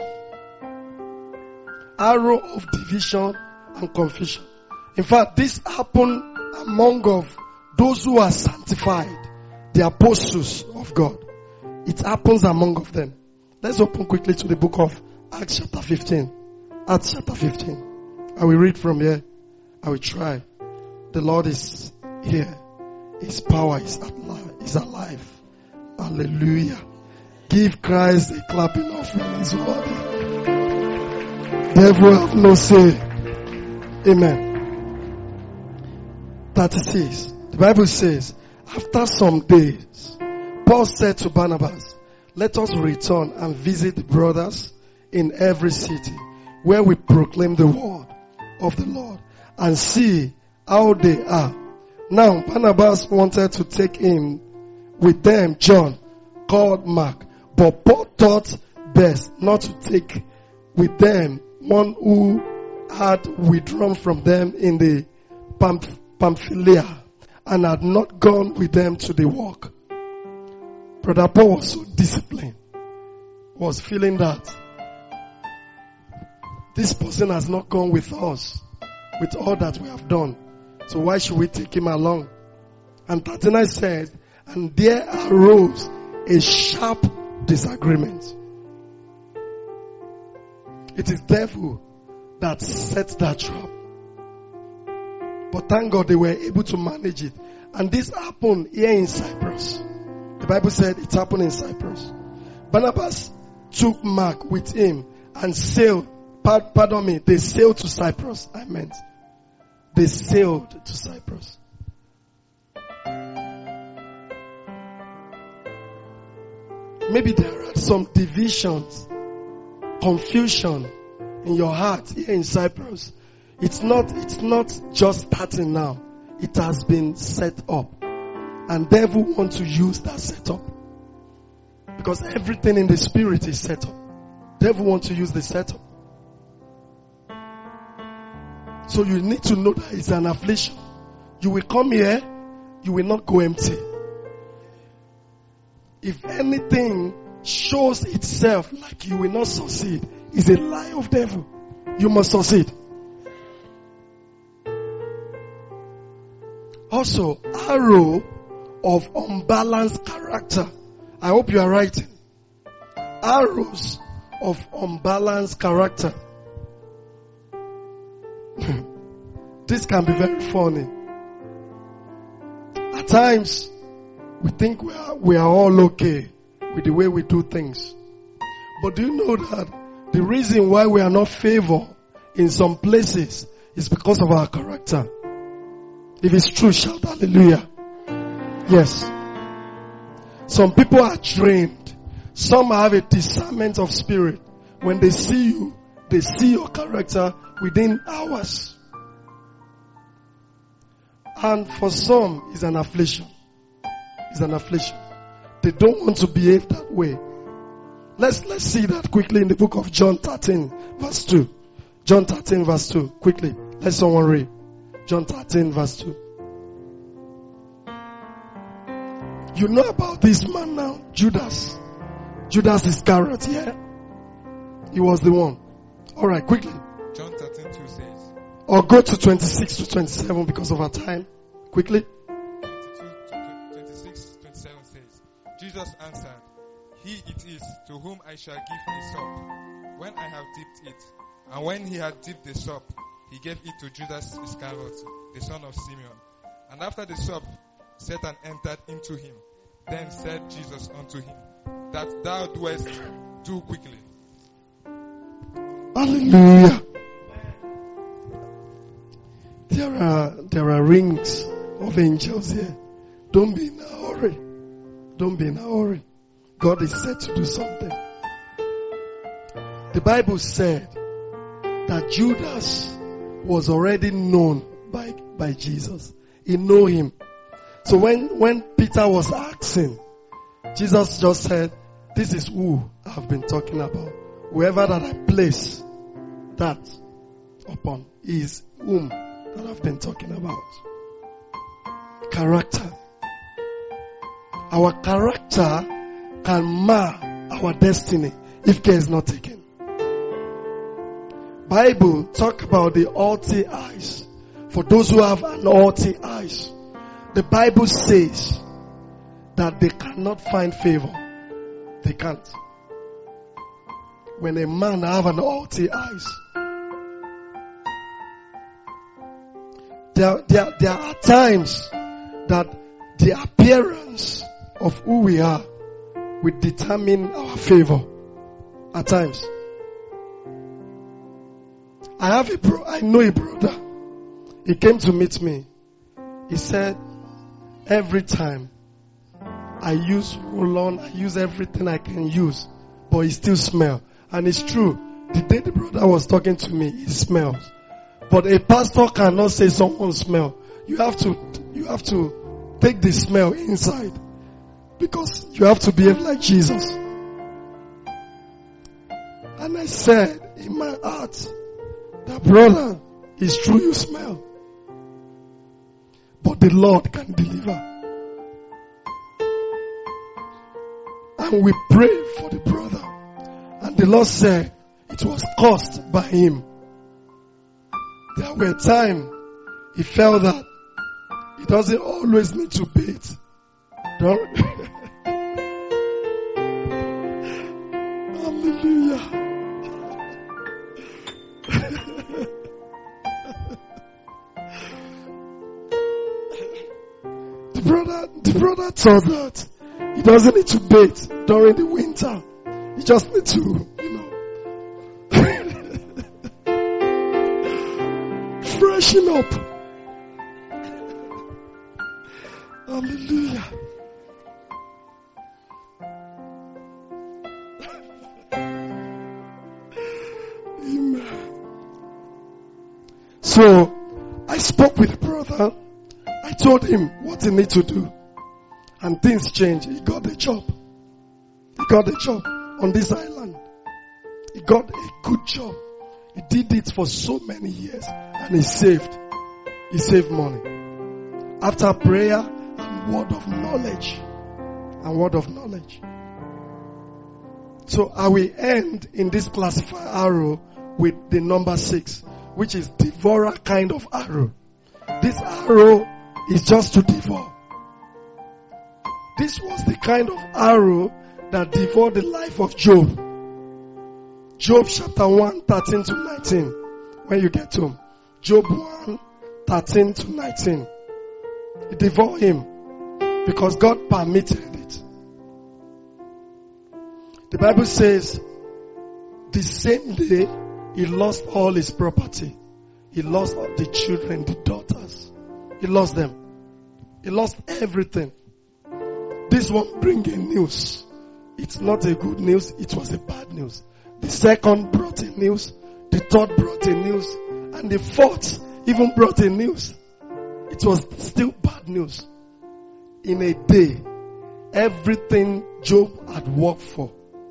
Arrow of division and confusion. In fact, this happened among of those who are sanctified, the apostles of God. It happens among of them. Let's open quickly to the book of Acts chapter fifteen. Acts chapter fifteen. I will read from here. I will try. The Lord is here. His power is alive. Is alive. Hallelujah. Give Christ a clapping offering. His word. Devil have no say. Amen. thirty-six. The Bible says, after some days, Paul said to Barnabas, "Let us return and visit the brothers in every city where we proclaim the word of the Lord and see how they are." Now Barnabas wanted to take in with them John, called Mark, but Paul thought best not to take with them one who had withdrawn from them in the Pamph- Pamphylia and had not gone with them to the work. Brother Paul was so disciplined, was feeling that this person has not gone with us with all that we have done. So why should we take him along? And thirty-nine said, and there arose a sharp disagreement. It is devil that set that trap. But thank God they were able to manage it. And this happened here in Cyprus. The Bible said it happened in Cyprus. Barnabas took Mark with him and sailed. Pardon me, they sailed to Cyprus. I meant. They sailed to Cyprus. Maybe there are some divisions, confusion in your heart here in Cyprus. It's not, it's not just starting now. It has been set up. And devil wants to use that setup. Because everything in the spirit is set up. devil wants to use the setup. So you need to know that it's an affliction. You will come here, you will not go empty. If anything shows itself like you will not succeed, it's a lie of devil. You must succeed. Also, arrow of unbalanced character. I hope you are writing. Arrows of unbalanced character. This can be very funny. At times, we think we are, we are all okay with the way we do things. But do you know that the reason why we are not favored in some places is because of our character? If it's true, shout hallelujah. Yes. Some people are trained. Some have a discernment of spirit. When they see you, they see your character within hours. And for some, it's an affliction. It's an affliction. They don't want to behave that way. Let's, let's see that quickly in the book of John thirteen, verse two. John thirteen, verse two. Quickly. Let someone read. John thirteen, verse two. You know about this man now, Judas. Judas Iscariot, yeah? He was the one. Alright, quickly. John thirteen, two says. Or go to twenty-six to twenty-seven because of our time. Quickly. twenty-two to twenty-six, twenty-seven says, Jesus answered, He it is to whom I shall give the sop, when I have dipped it. And when he had dipped the sop, he gave it to Judas Iscariot, the son of Simeon. And after the sop, Satan entered into him. Then said Jesus unto him, That thou doest, do quickly. Hallelujah. There are, there are rings of angels here. Don't be in a hurry. Don't be in a hurry. God is set to do something. The Bible said that Judas was already known by, by Jesus. He knew him. So when, when Peter was asking, Jesus just said, this is who I've been talking about. Whoever that I place that upon is whom that I've been talking about. Character. Our character can mar our destiny if care is not taken. Bible talk about the haughty eyes. For those who have an haughty eyes, the Bible says that they cannot find favor. They can't. When a man have an haughty eyes, there, there, there are times that the appearance of who we are will determine our favor. At times. I have a bro, I know a brother. He came to meet me. He said, every time I use roll-on, I use everything I can use, but it still smells. And it's true. The day the brother was talking to me, it smells. But a pastor cannot say someone smell. You have to, you have to take the smell inside. Because you have to behave like Jesus. And I said in my heart, that brother, it's true you smell. But the Lord can deliver. And we prayed for the brother. And the Lord said, it was caused by him. There were times he felt that he doesn't always need to bathe. Don't. Hallelujah. the brother, the brother thought that he doesn't need to bathe during the winter. He just needs to, you know, freshen up. Hallelujah. Amen. So, I spoke with the brother. I told him what he needs to do. And things changed. He got the job. He got the job on this island. He got a good job. He did it for so many years and he saved. He saved money. After prayer and word of knowledge. And word of knowledge. So I will end in this classifier arrow with the number six, which is devourer kind of arrow. This arrow is just to devour. This was the kind of arrow that devoured the life of Job. Job chapter one, thirteen to nineteen. When you get home. Job one, thirteen to nineteen. It devoured him because God permitted it. The Bible says the same day he lost all his property. He lost all the children, the daughters. He lost them. He lost everything. This one bring a news. It's not a good news. It was a bad news. The second brought a news. The third brought a news. And the fourth even brought a news. It was still bad news. In a day, everything Job had worked for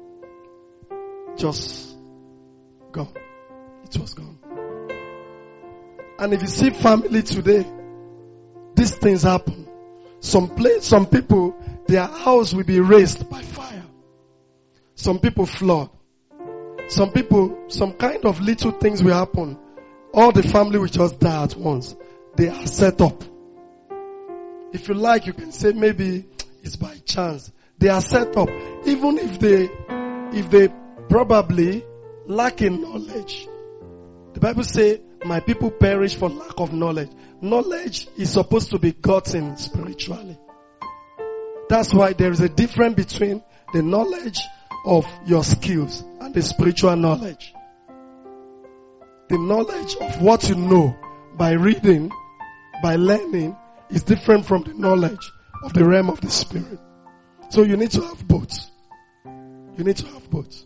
just gone. It was gone. And if you see family today, these things happen. Some place, some people, their house will be razed by fire. Some people flood. Some people, some kind of little things will happen. All the family will just die at once. They are set up. If you like, you can say maybe it's by chance. They are set up. Even if they, if they probably lack in knowledge. The Bible says, my people perish for lack of knowledge. Knowledge is supposed to be gotten spiritually. That's why there is a difference between the knowledge of your skills and the spiritual knowledge. The knowledge of what you know by reading, by learning, is different from the knowledge of the realm of the spirit. So you need to have both. You need to have both.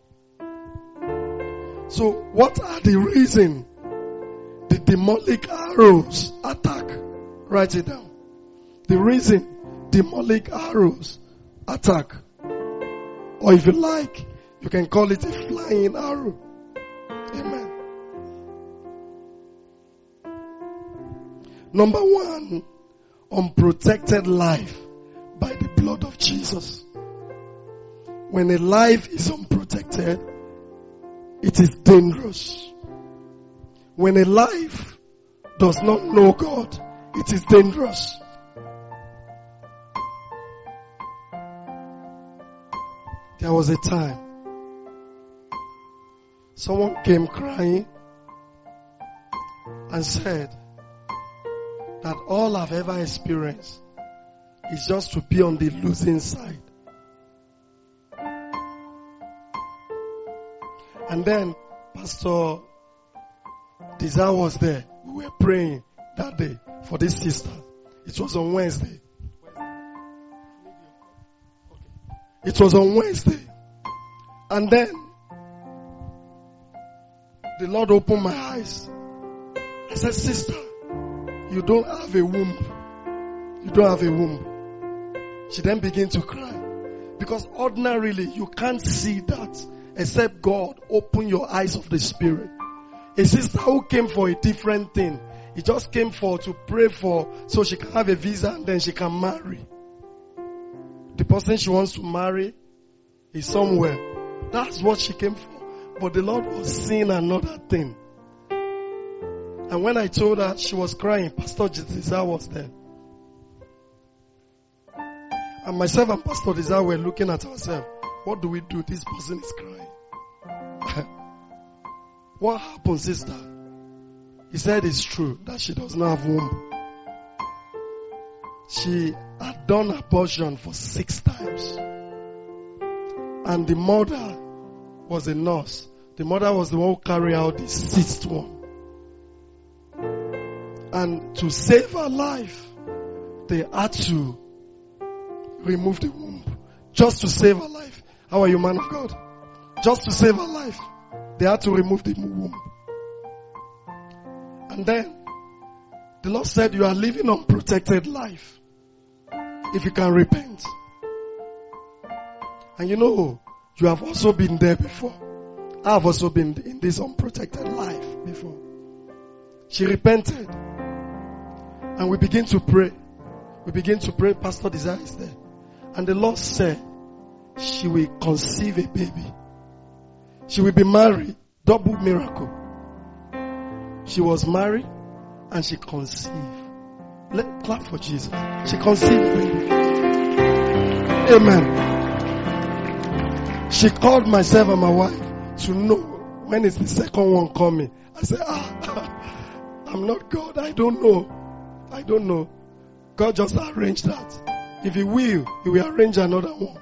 So what are the reasons the demonic arrows attack? Write it down. The reason demonic arrows attack. Or if you like, you can call it a flying arrow. Amen. Number one, unprotected life by the blood of Jesus. When a life is unprotected, it is dangerous. When a life does not know God, it is dangerous. There was a time someone came crying and said that all I've ever experienced is just to be on the losing side. And then Pastor Desire was there. We were praying that day for this sister. It was on Wednesday. It was on Wednesday. And then the Lord opened my eyes. I said, sister, you don't have a womb. You don't have a womb. She then began to cry. Because ordinarily you can't see that except God open your eyes of the spirit. A sister who came for a different thing. He just came for to pray for so she can have a visa and then she can marry. The person she wants to marry is somewhere. That's what she came for. But the Lord was seeing another thing. And when I told her, she was crying. Pastor Desire was there. And myself and Pastor Desire were looking at ourselves. What do we do? This person is crying. What happened, sister? He said it's true that she does not have womb. She had done abortion for six times. And the mother was a nurse. The mother was the one who carried out the sixth one. And to save her life, they had to remove the womb. Just to save her life. How are you, man of God? Just to save her life, they had to remove the womb. And then, the Lord said, you are living unprotected life. If you can repent. And you know, you have also been there before. I've also been in this unprotected life before. She repented. And we begin to pray. We begin to pray. Pastor Desire is there. And the Lord said, she will conceive a baby. She will be married. Double miracle. She was married and she conceived. Let clap for Jesus. She conceived a baby. Amen. She called myself and my wife to know when is the second one coming. I said, ah, I'm not God. I don't know. I don't know. God just arranged that. If He will, He will arrange another one.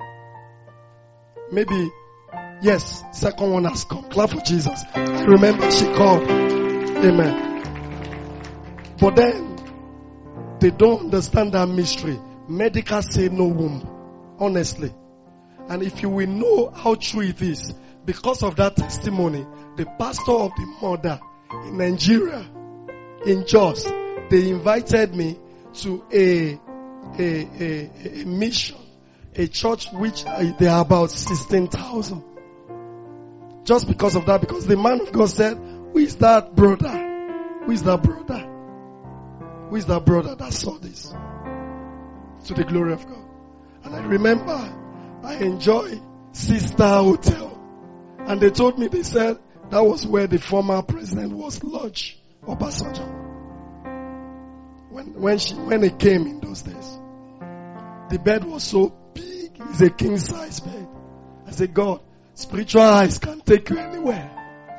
Maybe, yes, second one has come. Clap for Jesus. I remember she called. Amen. But then, they don't understand that mystery. Medical say no womb. Honestly. And if you will know how true it is, because of that testimony, the pastor of the mother in Nigeria, in Jos, they invited me to a, a, a, a mission, a church which uh, they are about sixteen thousand. Just because of that, because the man of God said, who is that brother? Who is that brother? Who is that brother that saw this? To the glory of God. And I remember, I enjoy Sister Hotel. And they told me, they said, that was where the former president was lodged, Obasanjo. When, when she, when he came in those days. The bed was so big, it's a king size bed. I said, God, spiritual eyes can take you anywhere.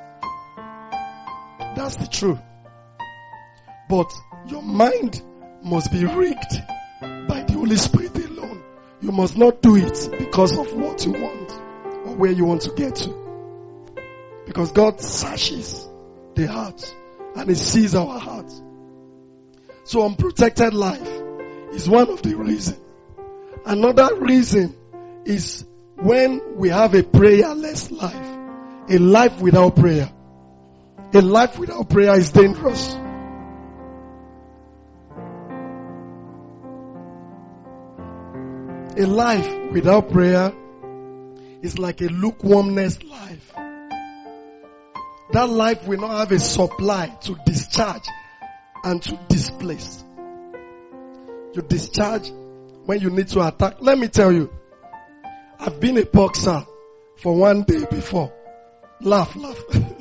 That's the truth. But your mind must be rigged by the Holy Spirit alone. You must not do it because of what you want or where you want to get to. Because God searches the heart and He sees our hearts. So unprotected life is one of the reasons. Another reason is when we have a prayerless life. A life without prayer. A life without prayer is dangerous. A life without prayer is like a lukewarmness life. That life will not have a supply to discharge and to displace. You discharge when you need to attack. Let me tell you, I've been a boxer for one day before. Laugh, laugh.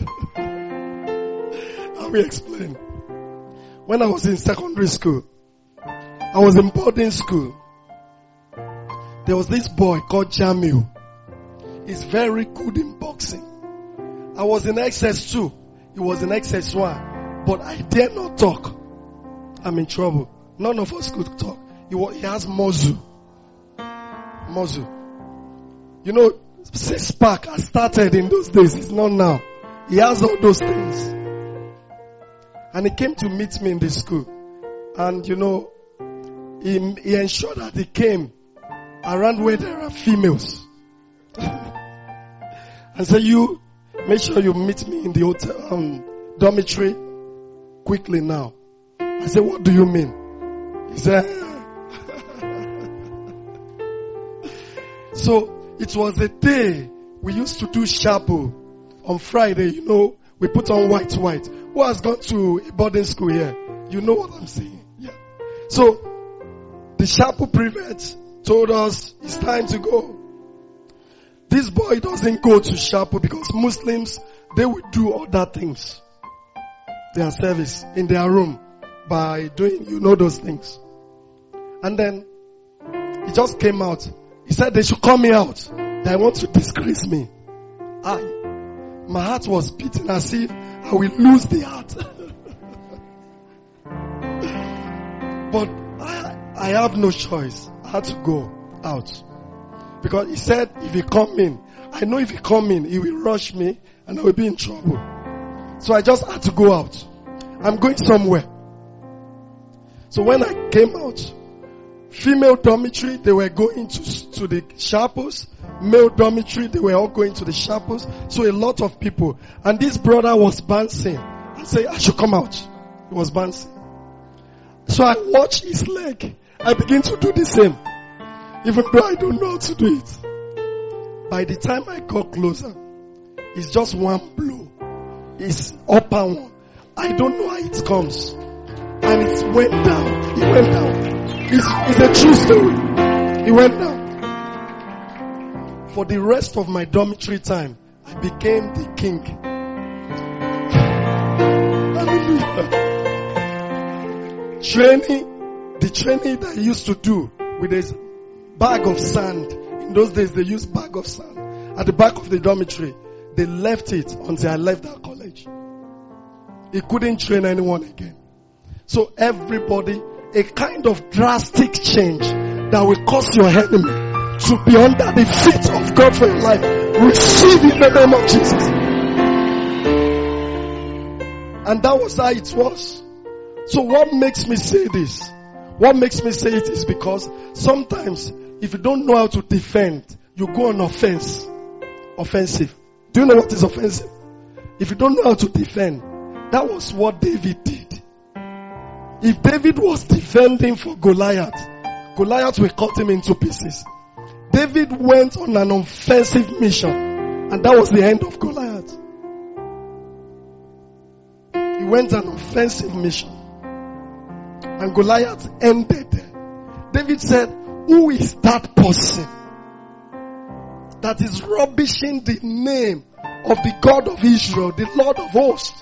I will explain. When I was in secondary school, I was in boarding school. There was this boy called Jamil. He's very good in boxing. I was in X S two. He was in X S one. But I dare not talk. I'm in trouble. None of us could talk. He, was, he has muzzle. Muzzle. You know, six pack has started in those days. It's not now. He has all those things. And he came to meet me in the school. And you know, he, he ensured that he came around where there are females. And so you, make sure you meet me in the hotel, um, dormitory quickly now. I said, what do you mean? He said, so it was a day we used to do chapel on Friday. You know, we put on white, white. Who has gone to a boarding school here? You know what I'm saying? Yeah. So the chapel prefect told us it's time to go. This boy doesn't go to chapel because Muslims, they will do other things. Their service in their room by doing, you know, those things. And then he just came out. He said they should call me out. They want to disgrace me. I, my heart was beating as if I will lose the heart. But I, I have no choice. I had to go out. Because he said if he come in, I know if he come in, he will rush me and I will be in trouble. So I just had to go out. I'm going somewhere. So when I came out, female dormitory, they were going to, to the chapels. Male dormitory, they were all going to the chapels. So a lot of people. And this brother was bouncing. I said, I should come out. He was bouncing. So I watched his leg. I begin to do the same. Even though I don't know how to do it. By the time I got closer, It's just one blow. It's upper one. I don't know how it comes. And it went down. It went down. It's, it's a true story. It went down. For the rest of my dormitory time, I became the king. Hallelujah. Training, the training that I used to do with this bag of sand. In those days, they used bag of sand. At the back of the dormitory, they left it until I left that college. He couldn't train anyone again. So everybody, a kind of drastic change that will cause your enemy to be under the feet of God for your life. Receive in the name of Jesus. And that was how it was. So what makes me say this? What makes me say it is because sometimes if you don't know how to defend, you go on offense. Offensive. Do you know what is offensive? If you don't know how to defend, that was what David did. If David was defending for Goliath, Goliath will cut him into pieces. David went on an offensive mission, and that was the end of Goliath. He went on an offensive mission, and Goliath ended there. David said, who is that person that is rubbishing the name of the God of Israel, the Lord of hosts?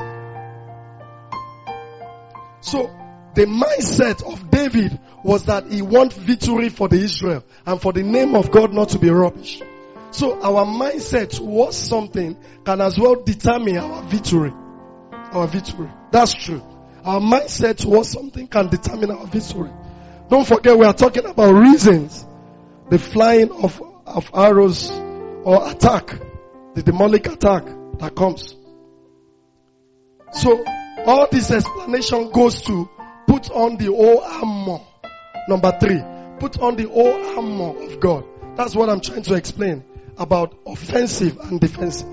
So, the mindset of David was that he wants victory for the Israel and for the name of God not to be rubbish. So our mindset towards something can as well determine our victory. Our victory. That's true. Our mindset towards something can determine our victory. Don't forget we are talking about reasons. The flying of, of arrows or attack. The demonic attack that comes. So all this explanation goes to put on the whole armor. Number three, put on the whole armor of God. That's what I'm trying to explain about offensive and defensive.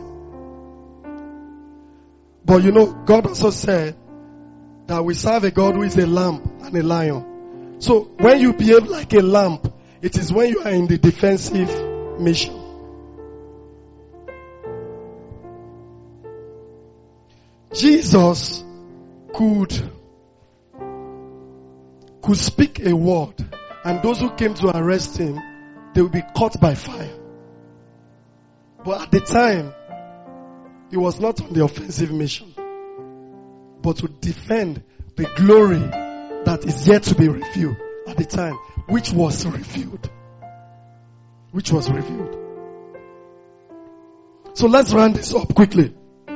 But you know, God also said that we serve a God who is a lamb and a lion. So when you behave like a lamb, it is when you are in the defensive mission. Jesus could could speak a word, and those who came to arrest him, they will be caught by fire. But at the time, he was not on the offensive mission, but to defend the glory that is yet to be revealed at the time, which was revealed. Which was revealed. So let's run this up quickly.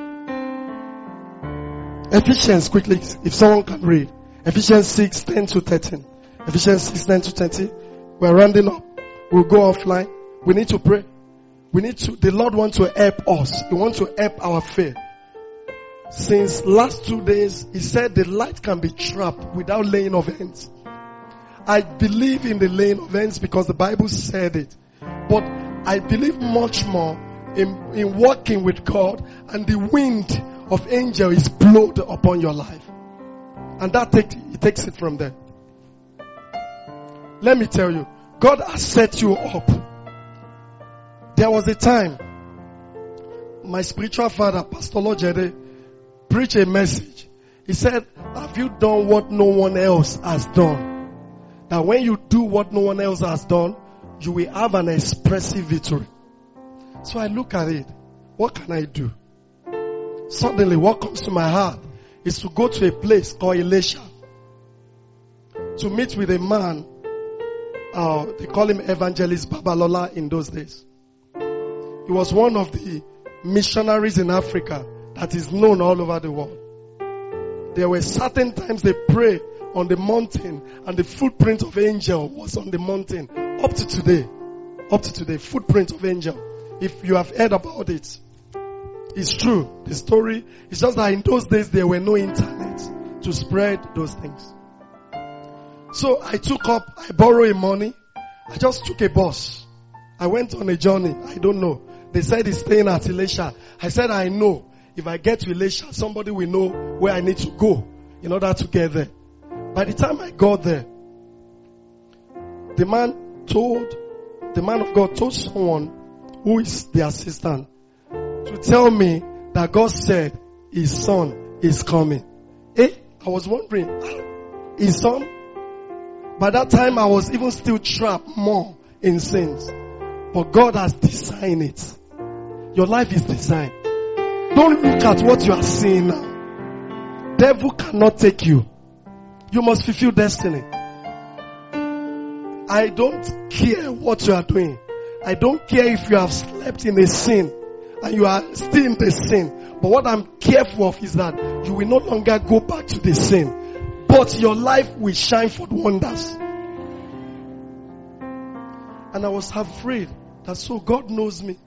Ephesians quickly, if someone can read. Ephesians six, ten to thirteen. Ephesians six, ten to thirteen. We're rounding up. We'll go offline. We need to pray. We need to, the Lord wants to help us. He wants to help our faith. Since last two days, He said the light can be trapped without laying of hands. I believe in the laying of hands because the Bible said it. But I believe much more in, in working with God, and the wind of angel is blown upon your life. And that takes, it takes it from there. Let me tell you, God has set you up. There was a time, my spiritual father, Pastor Lojede, preached a message. He said, have you done what no one else has done? That when you do what no one else has done, you will have an expressive victory. So I look at it. What can I do? Suddenly what comes to my heart is to go to a place called Elisha. To meet with a man, uh, they call him Evangelist Babalola in those days. He was one of the missionaries in Africa that is known all over the world. There were certain times they pray on the mountain and the footprint of angel was on the mountain. Up to today. Up to today. Footprint of angel. If you have heard about it. It's true. The story is just that in those days there were no internet to spread those things. So I took up, I borrowed money. I just took a bus. I went on a journey. I don't know. They said he's staying at Elisha. I said, I know. If I get to Elisha, somebody will know where I need to go in order to get there. By the time I got there, the man told, the man of God told someone who is the assistant to to tell me that God said his son is coming. Eh? I was wondering, ah, his son? By that time I was even still trapped more in sins. But God has designed it. Your life is designed. Don't look at what you are seeing now. Devil cannot take you. You must fulfill destiny. I don't care what you are doing. I don't care if you have slept in a sin and you are still in the sin. But what I'm careful of is that you will no longer go back to the sin. But your life will shine for wonders. And I was afraid that so God knows me.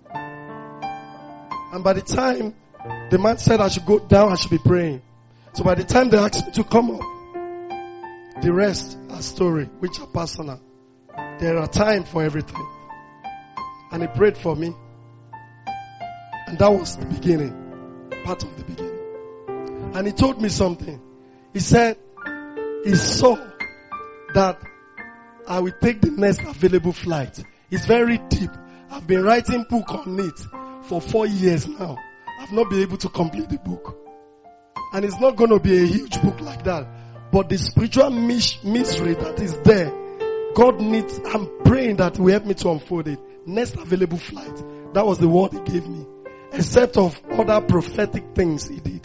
And by the time the man said I should go down, I should be praying. So by the time they asked me to come up, the rest are story, which are personal. There are time for everything. And he prayed for me. And that was the beginning. Part of the beginning. And he told me something. He said, he saw that I will take the next available flight. It's very deep. I've been writing book on it for four years now. I've not been able to complete the book. And it's not going to be a huge book like that. But the spiritual mystery that is there, God needs, I'm praying that He will help me to unfold it. Next available flight. That was the word He gave me. Except of other prophetic things He did.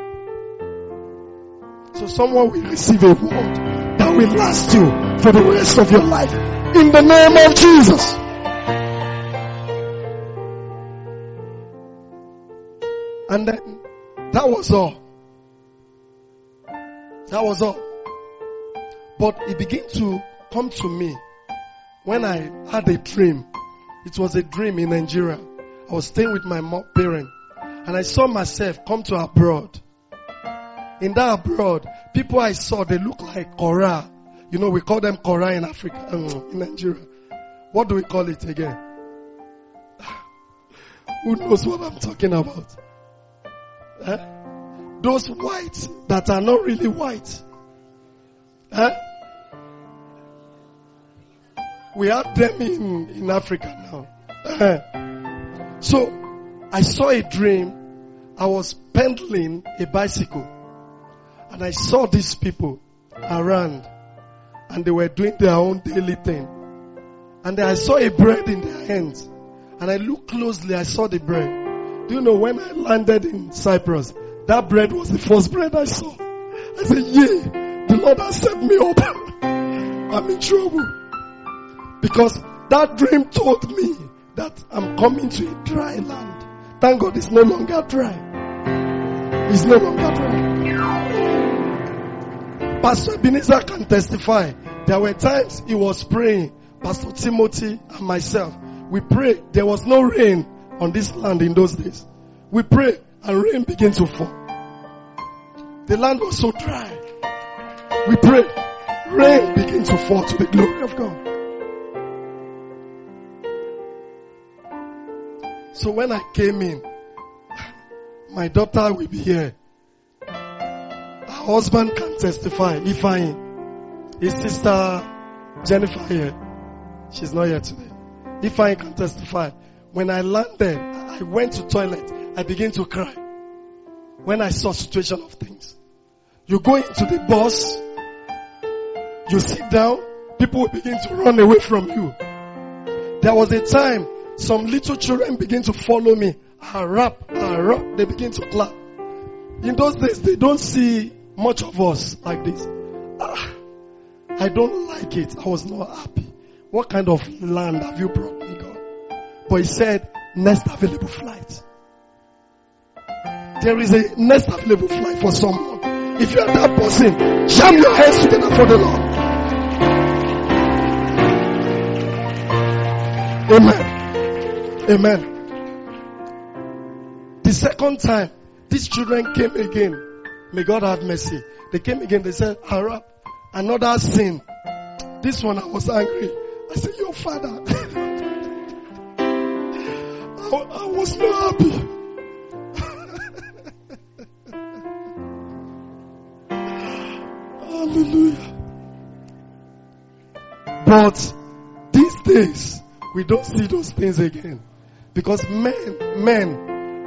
So someone will receive a word that will last you for the rest of your life. In the name of Jesus. And then, that was all. That was all. But it began to come to me when I had a dream. It was a dream in Nigeria. I was staying with my mom, parent, and I saw myself come to abroad. In that abroad, people I saw, they look like Korah. You know, we call them Korah in Africa, um, in Nigeria. What do we call it again? Who knows what I'm talking about? Huh? Those whites that are not really white. Huh? We have them in, in Africa now. Uh-huh. So, I saw a dream. I was pedaling a bicycle. And I saw these people around. And they were doing their own daily thing. And then I saw a bread in their hands. And I looked closely, I saw the bread. Do you know, when I landed in Cyprus, that bread was the first bread I saw. I said, yeah, the Lord has set me up. I'm in trouble. Because that dream told me that I'm coming to a dry land. Thank God it's no longer dry. It's no longer dry. Pastor Ebenezer can testify. There were times he was praying. Pastor Timothy and myself, we prayed. There was no rain on this land in those days. We prayed and rain began to fall. The land was so dry. We prayed. Rain began to fall to the glory of God. So when I came in, my daughter will be here. Her husband can testify. Ifeanyi, his sister Jennifer here. She's not here today. Ifeanyi can testify. When I landed, I went to toilet. I began to cry. When I saw situation of things. You go into the bus, you sit down, people will begin to run away from you. There was a time some little children begin to follow me. I rap, I rap, they begin to clap. In those days, they don't see much of us like this. Ah, I don't like it. I was not happy. What kind of land have you brought me, God? But He said, next available flight. There is a next available flight for someone. If you are that person, jam your hands together for the Lord. Amen. Amen. The second time, these children came again. May God have mercy. They came again. They said, Harap, another sin. This one I was angry. I said, your father. I, I was not happy. Hallelujah. But these days, we don't see those things again. Because men, men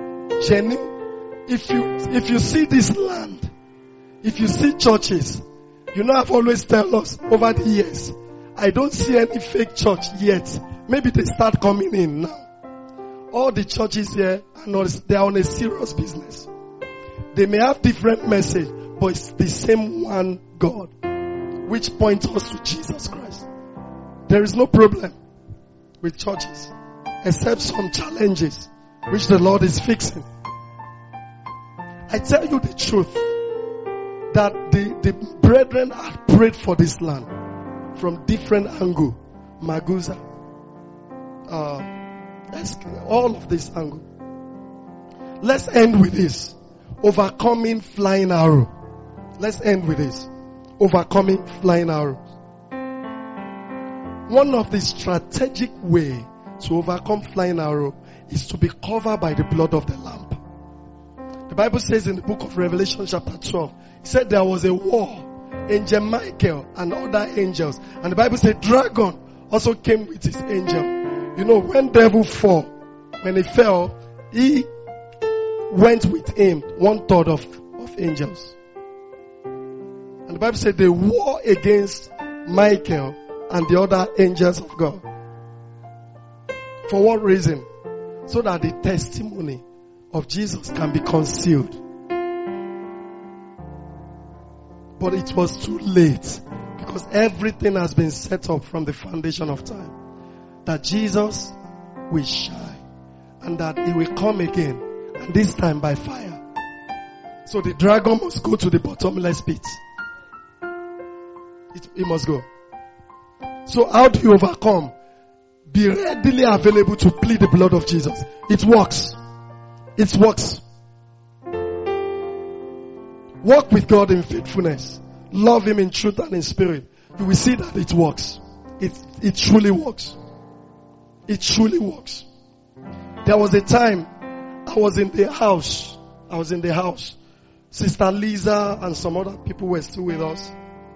Jenny, if you, if you see this land, if you see churches, you know I've always tell us over the years, I don't see any fake church yet. Maybe they start coming in now. All the churches here are not, they are on a serious business. They may have different message, but it's the same one God, which points us to Jesus Christ. There is no problem with churches, except some challenges, which the Lord is fixing. I tell you the truth, that the, the brethren had prayed for this land from different angle. Maguza, uh, all of this angle. Let's end with this. Overcoming flying arrow. Let's end with this. Overcoming flying arrows. One of the strategic way to overcome flying arrow is to be covered by the blood of the Lamb. The Bible says in the book of Revelation chapter twelve, it said there was a war. Angel Michael and other angels. And the Bible said dragon also came with his angel. You know, when devil fall, when he fell, he went with him one third of, of angels. And the Bible said they war against Michael and the other angels of God. For what reason? So that the testimony of Jesus can be concealed. But it was too late, because everything has been set up from the foundation of time. That Jesus will shine and that he will come again, and this time by fire. So the dragon must go to the bottomless pit. It, it must go. So how do you overcome? Be readily available to plead the blood of Jesus. It works. It works. Walk with God in faithfulness. Love him in truth and in spirit. You will see that it works. It, it truly works. It truly works. There was a time I was in the house. I was in the house. Sister Lisa and some other people were still with us.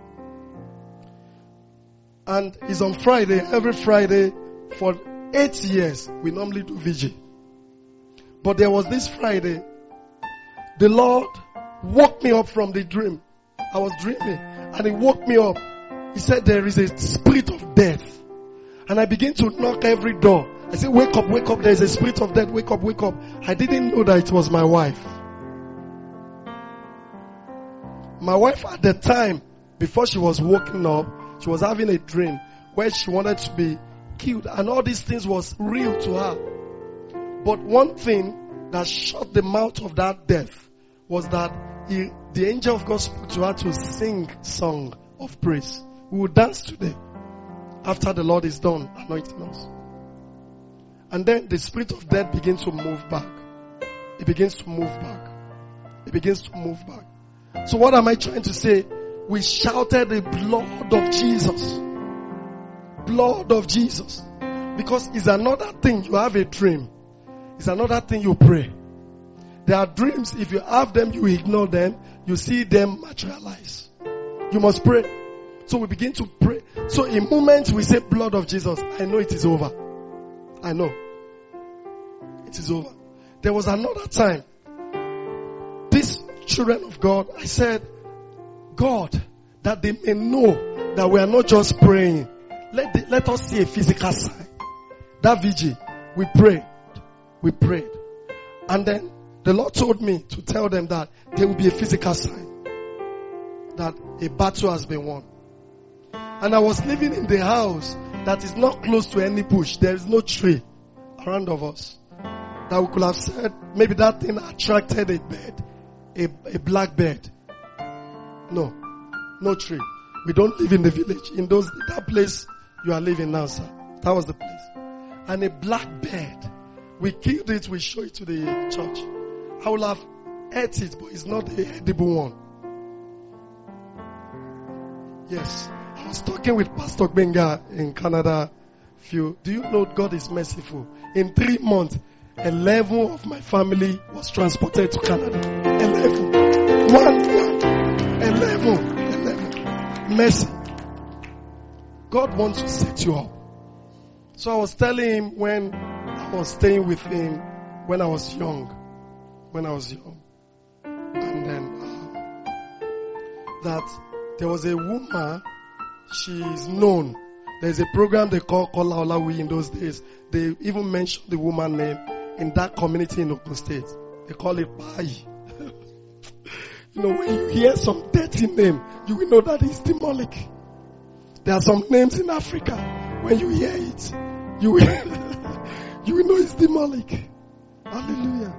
And it's on Friday. Every Friday for eight years we normally do vigil. But there was this Friday, the Lord woke me up from the dream. I was dreaming and he woke me up. He said there is a spirit of death. And I began to knock every door. I said, wake up, wake up, there is a spirit of death, wake up, wake up. I didn't know that it was my wife. My wife at the time, before she was waking up, she was having a dream where she wanted to be killed, and all these things was real to her. But one thing that shut the mouth of that death was that he, the angel of God spoke to her to sing song of praise. We will dance today after the Lord is done anointing us. And then the spirit of death begins to move back. It begins to move back. It begins to move back. So what am I trying to say? We shouted the blood of Jesus. Blood of Jesus. Because it's another thing you have a dream. It's another thing you pray. There are dreams, if you have them, you ignore them, you see them materialize. You must pray. So we begin to pray. So in moments we say blood of Jesus, I know it is over. I know. It is over. There was another time, these children of God, I said, God, that they may know that we are not just praying. Let, the, let us see a physical sign. That vigil, we prayed. We prayed. And then the Lord told me to tell them that there will be a physical sign. That a battle has been won. And I was living in the house that is not close to any bush. There is no tree around of us. That we could have said, maybe that thing attracted a bird. A, a black bird. No. No tree. We don't live in the village. In those, that place you are living now, sir. That was the place. And a black bird. We killed it, we show it to the church. I will have ate it, but it's not the edible one. Yes. I was talking with Pastor Benga in Canada. Few, do you know God is merciful? In three months, eleven of my family was transported to Canada. Eleven. One, one. Eleven. Eleven. Mercy. God wants to set you up. So I was telling him when I was staying with him when I was young. when I was young. And then uh, that there was a woman, she is known. There's a program they call Kola Olawi in those days. They even mentioned the woman name in that community in Ogun State. They call it Pai. You know, when you hear some dirty name, you will know that it's demonic. There are some names in Africa, when you hear it, you will, you will know it's demonic. Hallelujah.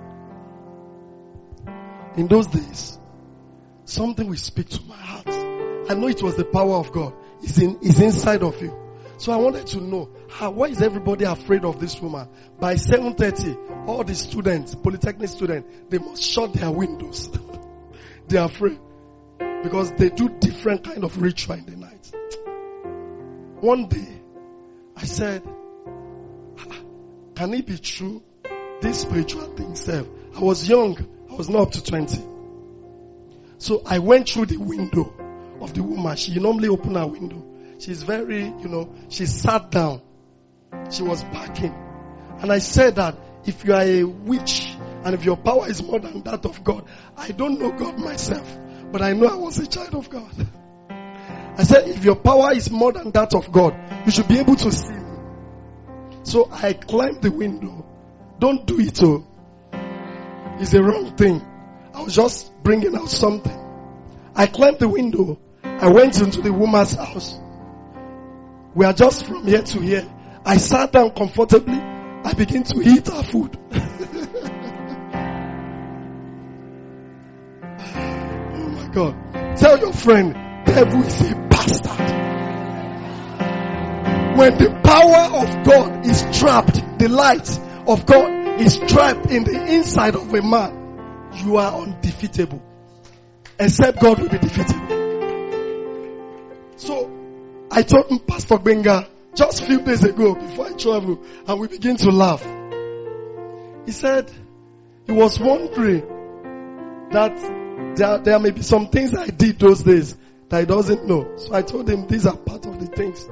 In those days, something will speak to my heart. I know it was the power of God. It's, in, it's inside of you. So I wanted to know, how, why is everybody afraid of this woman? By seven thirty, all the students, polytechnic students, they must shut their windows. They are afraid. Because they do different kind of ritual in the night. One day, I said, can it be true? This spiritual thing self. I was young. I was not up to twenty. So I went through the window of the woman. She normally open her window. She's very, you know, she sat down. She was packing. And I said that if you are a witch and if your power is more than that of God, I don't know God myself, but I know I was a child of God. I said, if your power is more than that of God, you should be able to see me. So I climbed the window. Don't do it, oh. It's the wrong thing. I was just bringing out something. I climbed the window. I went into the woman's house. We are just from here to here. I sat down comfortably. I began to eat her food. Oh my God. Tell your friend, devil is a bastard. When the power of God is trapped, the light of God is trapped in the inside of a man, you are undefeatable. Except God will be defeatable. So, I told him, Pastor Benga, just a few days ago before I traveled, and we begin to laugh. He said he was wondering that there, there may be some things I did those days that he doesn't know. So I told him these are part of the things.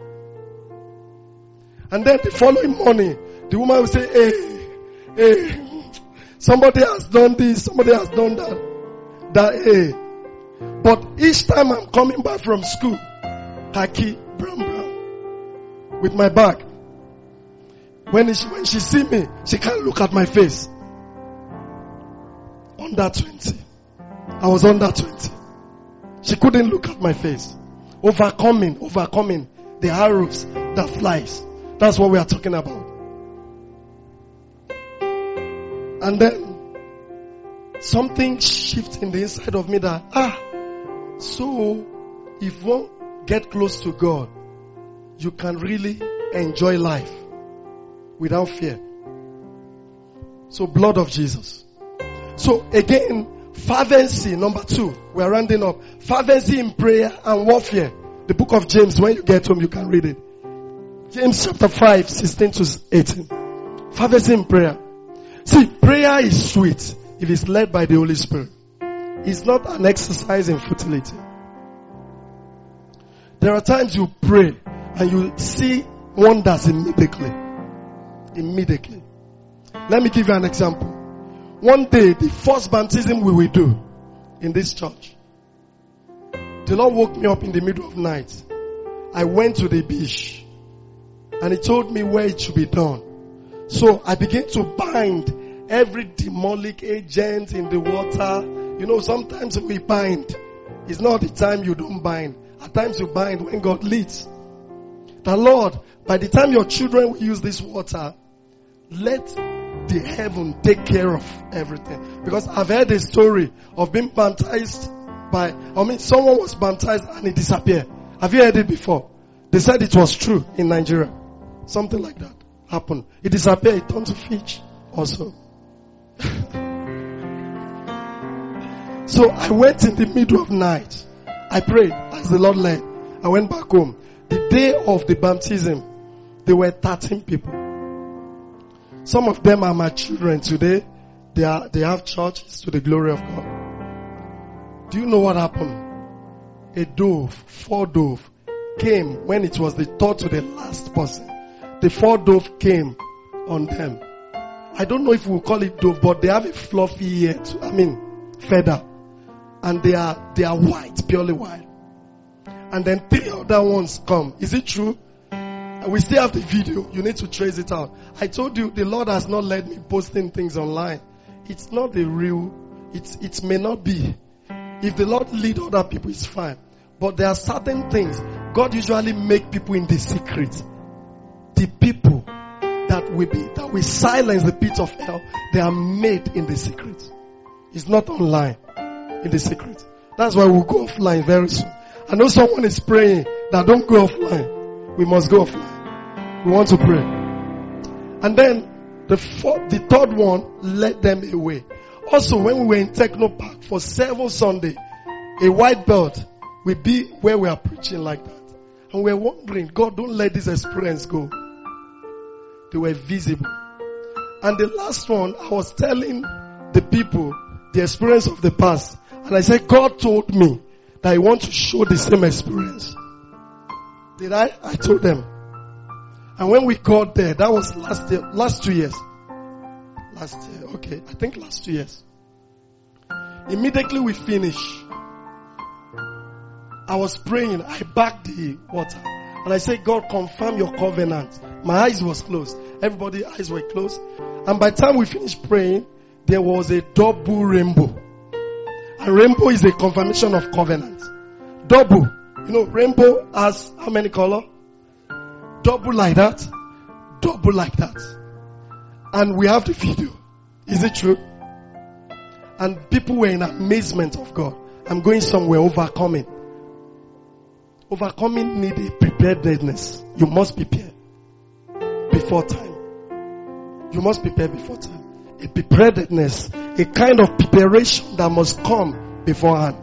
And then the following morning, the woman will say, hey, hey, somebody has done this, somebody has done that, that, hey. But each time I'm coming back from school, khaki, brown, brown, with my bag. When she, when she see me, she can't look at my face. Under twenty. I was under twenty. She couldn't look at my face. Overcoming, overcoming the arrows that flies. That's what we are talking about. And then something shifts in the inside of me that, ah, so if one get close to God, you can really enjoy life without fear. So blood of Jesus. So again, fervency, number two. We are rounding up. Fervency in prayer and warfare. The book of James, when you get home, you can read it. James chapter five, sixteen to eighteen. Fervency in prayer. See, prayer is sweet if it's led by the Holy Spirit. It's not an exercise in futility. There are times you pray and you see wonders immediately. Immediately. Let me give you an example. One day, the first baptism we will do in this church, the Lord woke me up in the middle of the night. I went to the beach and He told me where it should be done. So I began to bind every demonic agent in the water. You know, sometimes we bind. It's not the time you don't bind. At times you bind when God leads. The Lord, by the time your children will use this water, let the heaven take care of everything. Because I've heard a story of being baptized by, I mean, someone was baptized and it disappeared. Have you heard it before? They said it was true in Nigeria. Something like that happened. It disappeared. It turned to fish also. So I went in the middle of the night. I prayed as the Lord led. I went back home. The day of the baptism, there were thirteen people. Some of them are my children today. They are, they have churches to the glory of God. Do you know what happened? A dove, four dove, came when it was the third to the last person. The four dove came on them. I don't know if we'll call it dove, but they have a fluffy ear, too, I mean, feather. And they are, they are white, purely white. And then three other ones come. Is it true? And we still have the video. You need to trace it out. I told you, the Lord has not let me posting things online. It's not the real, it's, it may not be. If the Lord lead other people, it's fine. But there are certain things, God usually make people in the secret. The people that will be, that will silence the pit of hell, they are made in the secret. It's not online, in the secret. That's why we'll go offline very soon. I know someone is praying that don't go offline. We must go offline. We want to pray. And then the fourth, the third one led them away. Also, when we were in Techno Park for seven Sunday, a white belt will be where we are preaching like that. And we're wondering, God, don't let this experience go. They were visible. And the last one, I was telling the people the experience of the past. And I said, God told me that I want to show the same experience. Did I? I told them. And when we got there, that was last year, last two years. Last year, okay. I think last two years. Immediately we finished. I was praying. I backed the water. And I said, God, confirm your covenant. My eyes was closed. Everybody's eyes were closed. And by the time we finished praying, there was a double rainbow. And rainbow is a confirmation of covenant. Double. You know, rainbow has how many colors? Double like that. Double like that. And we have the video. Is it true? And people were in amazement of God. I'm going somewhere, overcoming. Overcoming need a preparedness. You must prepare before time. You must prepare before time. A preparedness, a kind of preparation that must come beforehand.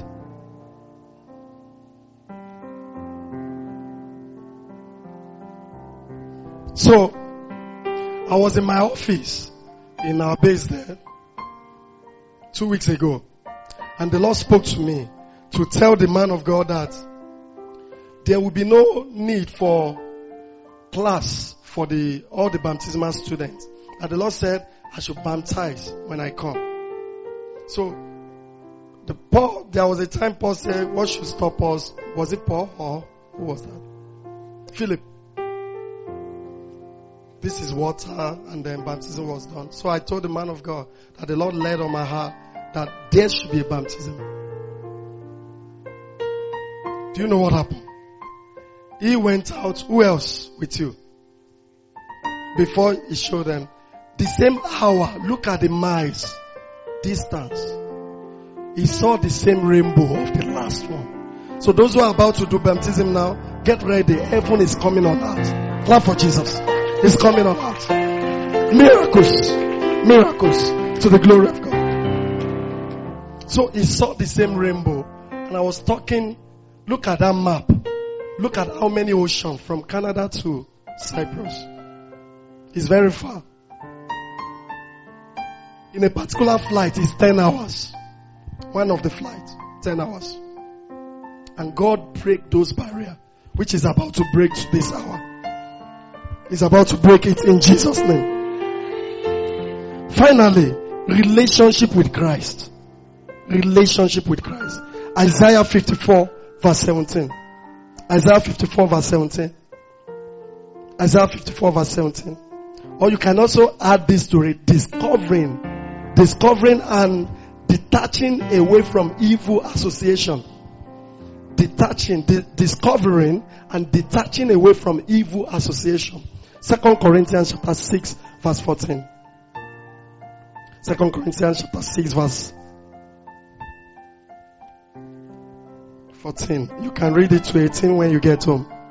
So, I was in my office in our base there two weeks ago, and the Lord spoke to me to tell the man of God that there will be no need for class for the all the baptismal students. And the Lord said I should baptize when I come. So the Paul, there was a time Paul said, what should stop us? Was it Paul or who was that? Philip. This is water, and then baptism was done. So I told the man of God that the Lord laid on my heart that there should be a baptism. Do you know what happened? He went out. Who else with you? Before he showed them. The same hour, look at the miles distance. He saw the same rainbow of the last one. So those who are about to do baptism now, get ready. Heaven is coming on earth. Clap for Jesus. It's coming on earth. Miracles. Miracles to the glory of God. So he saw the same rainbow. And I was talking, look at that map. Look at how many oceans from Canada to Cyprus. It's very far. In a particular flight, it's ten hours. One of the flights, ten hours. And God break those barriers, which is about to break this hour. He's about to break it in Jesus' name. Finally, relationship with Christ. Relationship with Christ. Isaiah fifty-four verse seventeen. Isaiah fifty-four verse seventeen. Isaiah fifty-four verse seventeen. Or you can also add this to it. Discovering. Discovering and detaching away from evil association. Detaching, di- discovering and detaching away from evil association. Second Corinthians chapter six verse fourteen. Second Corinthians chapter six verse fourteen. You can read it to eighteen when you get home.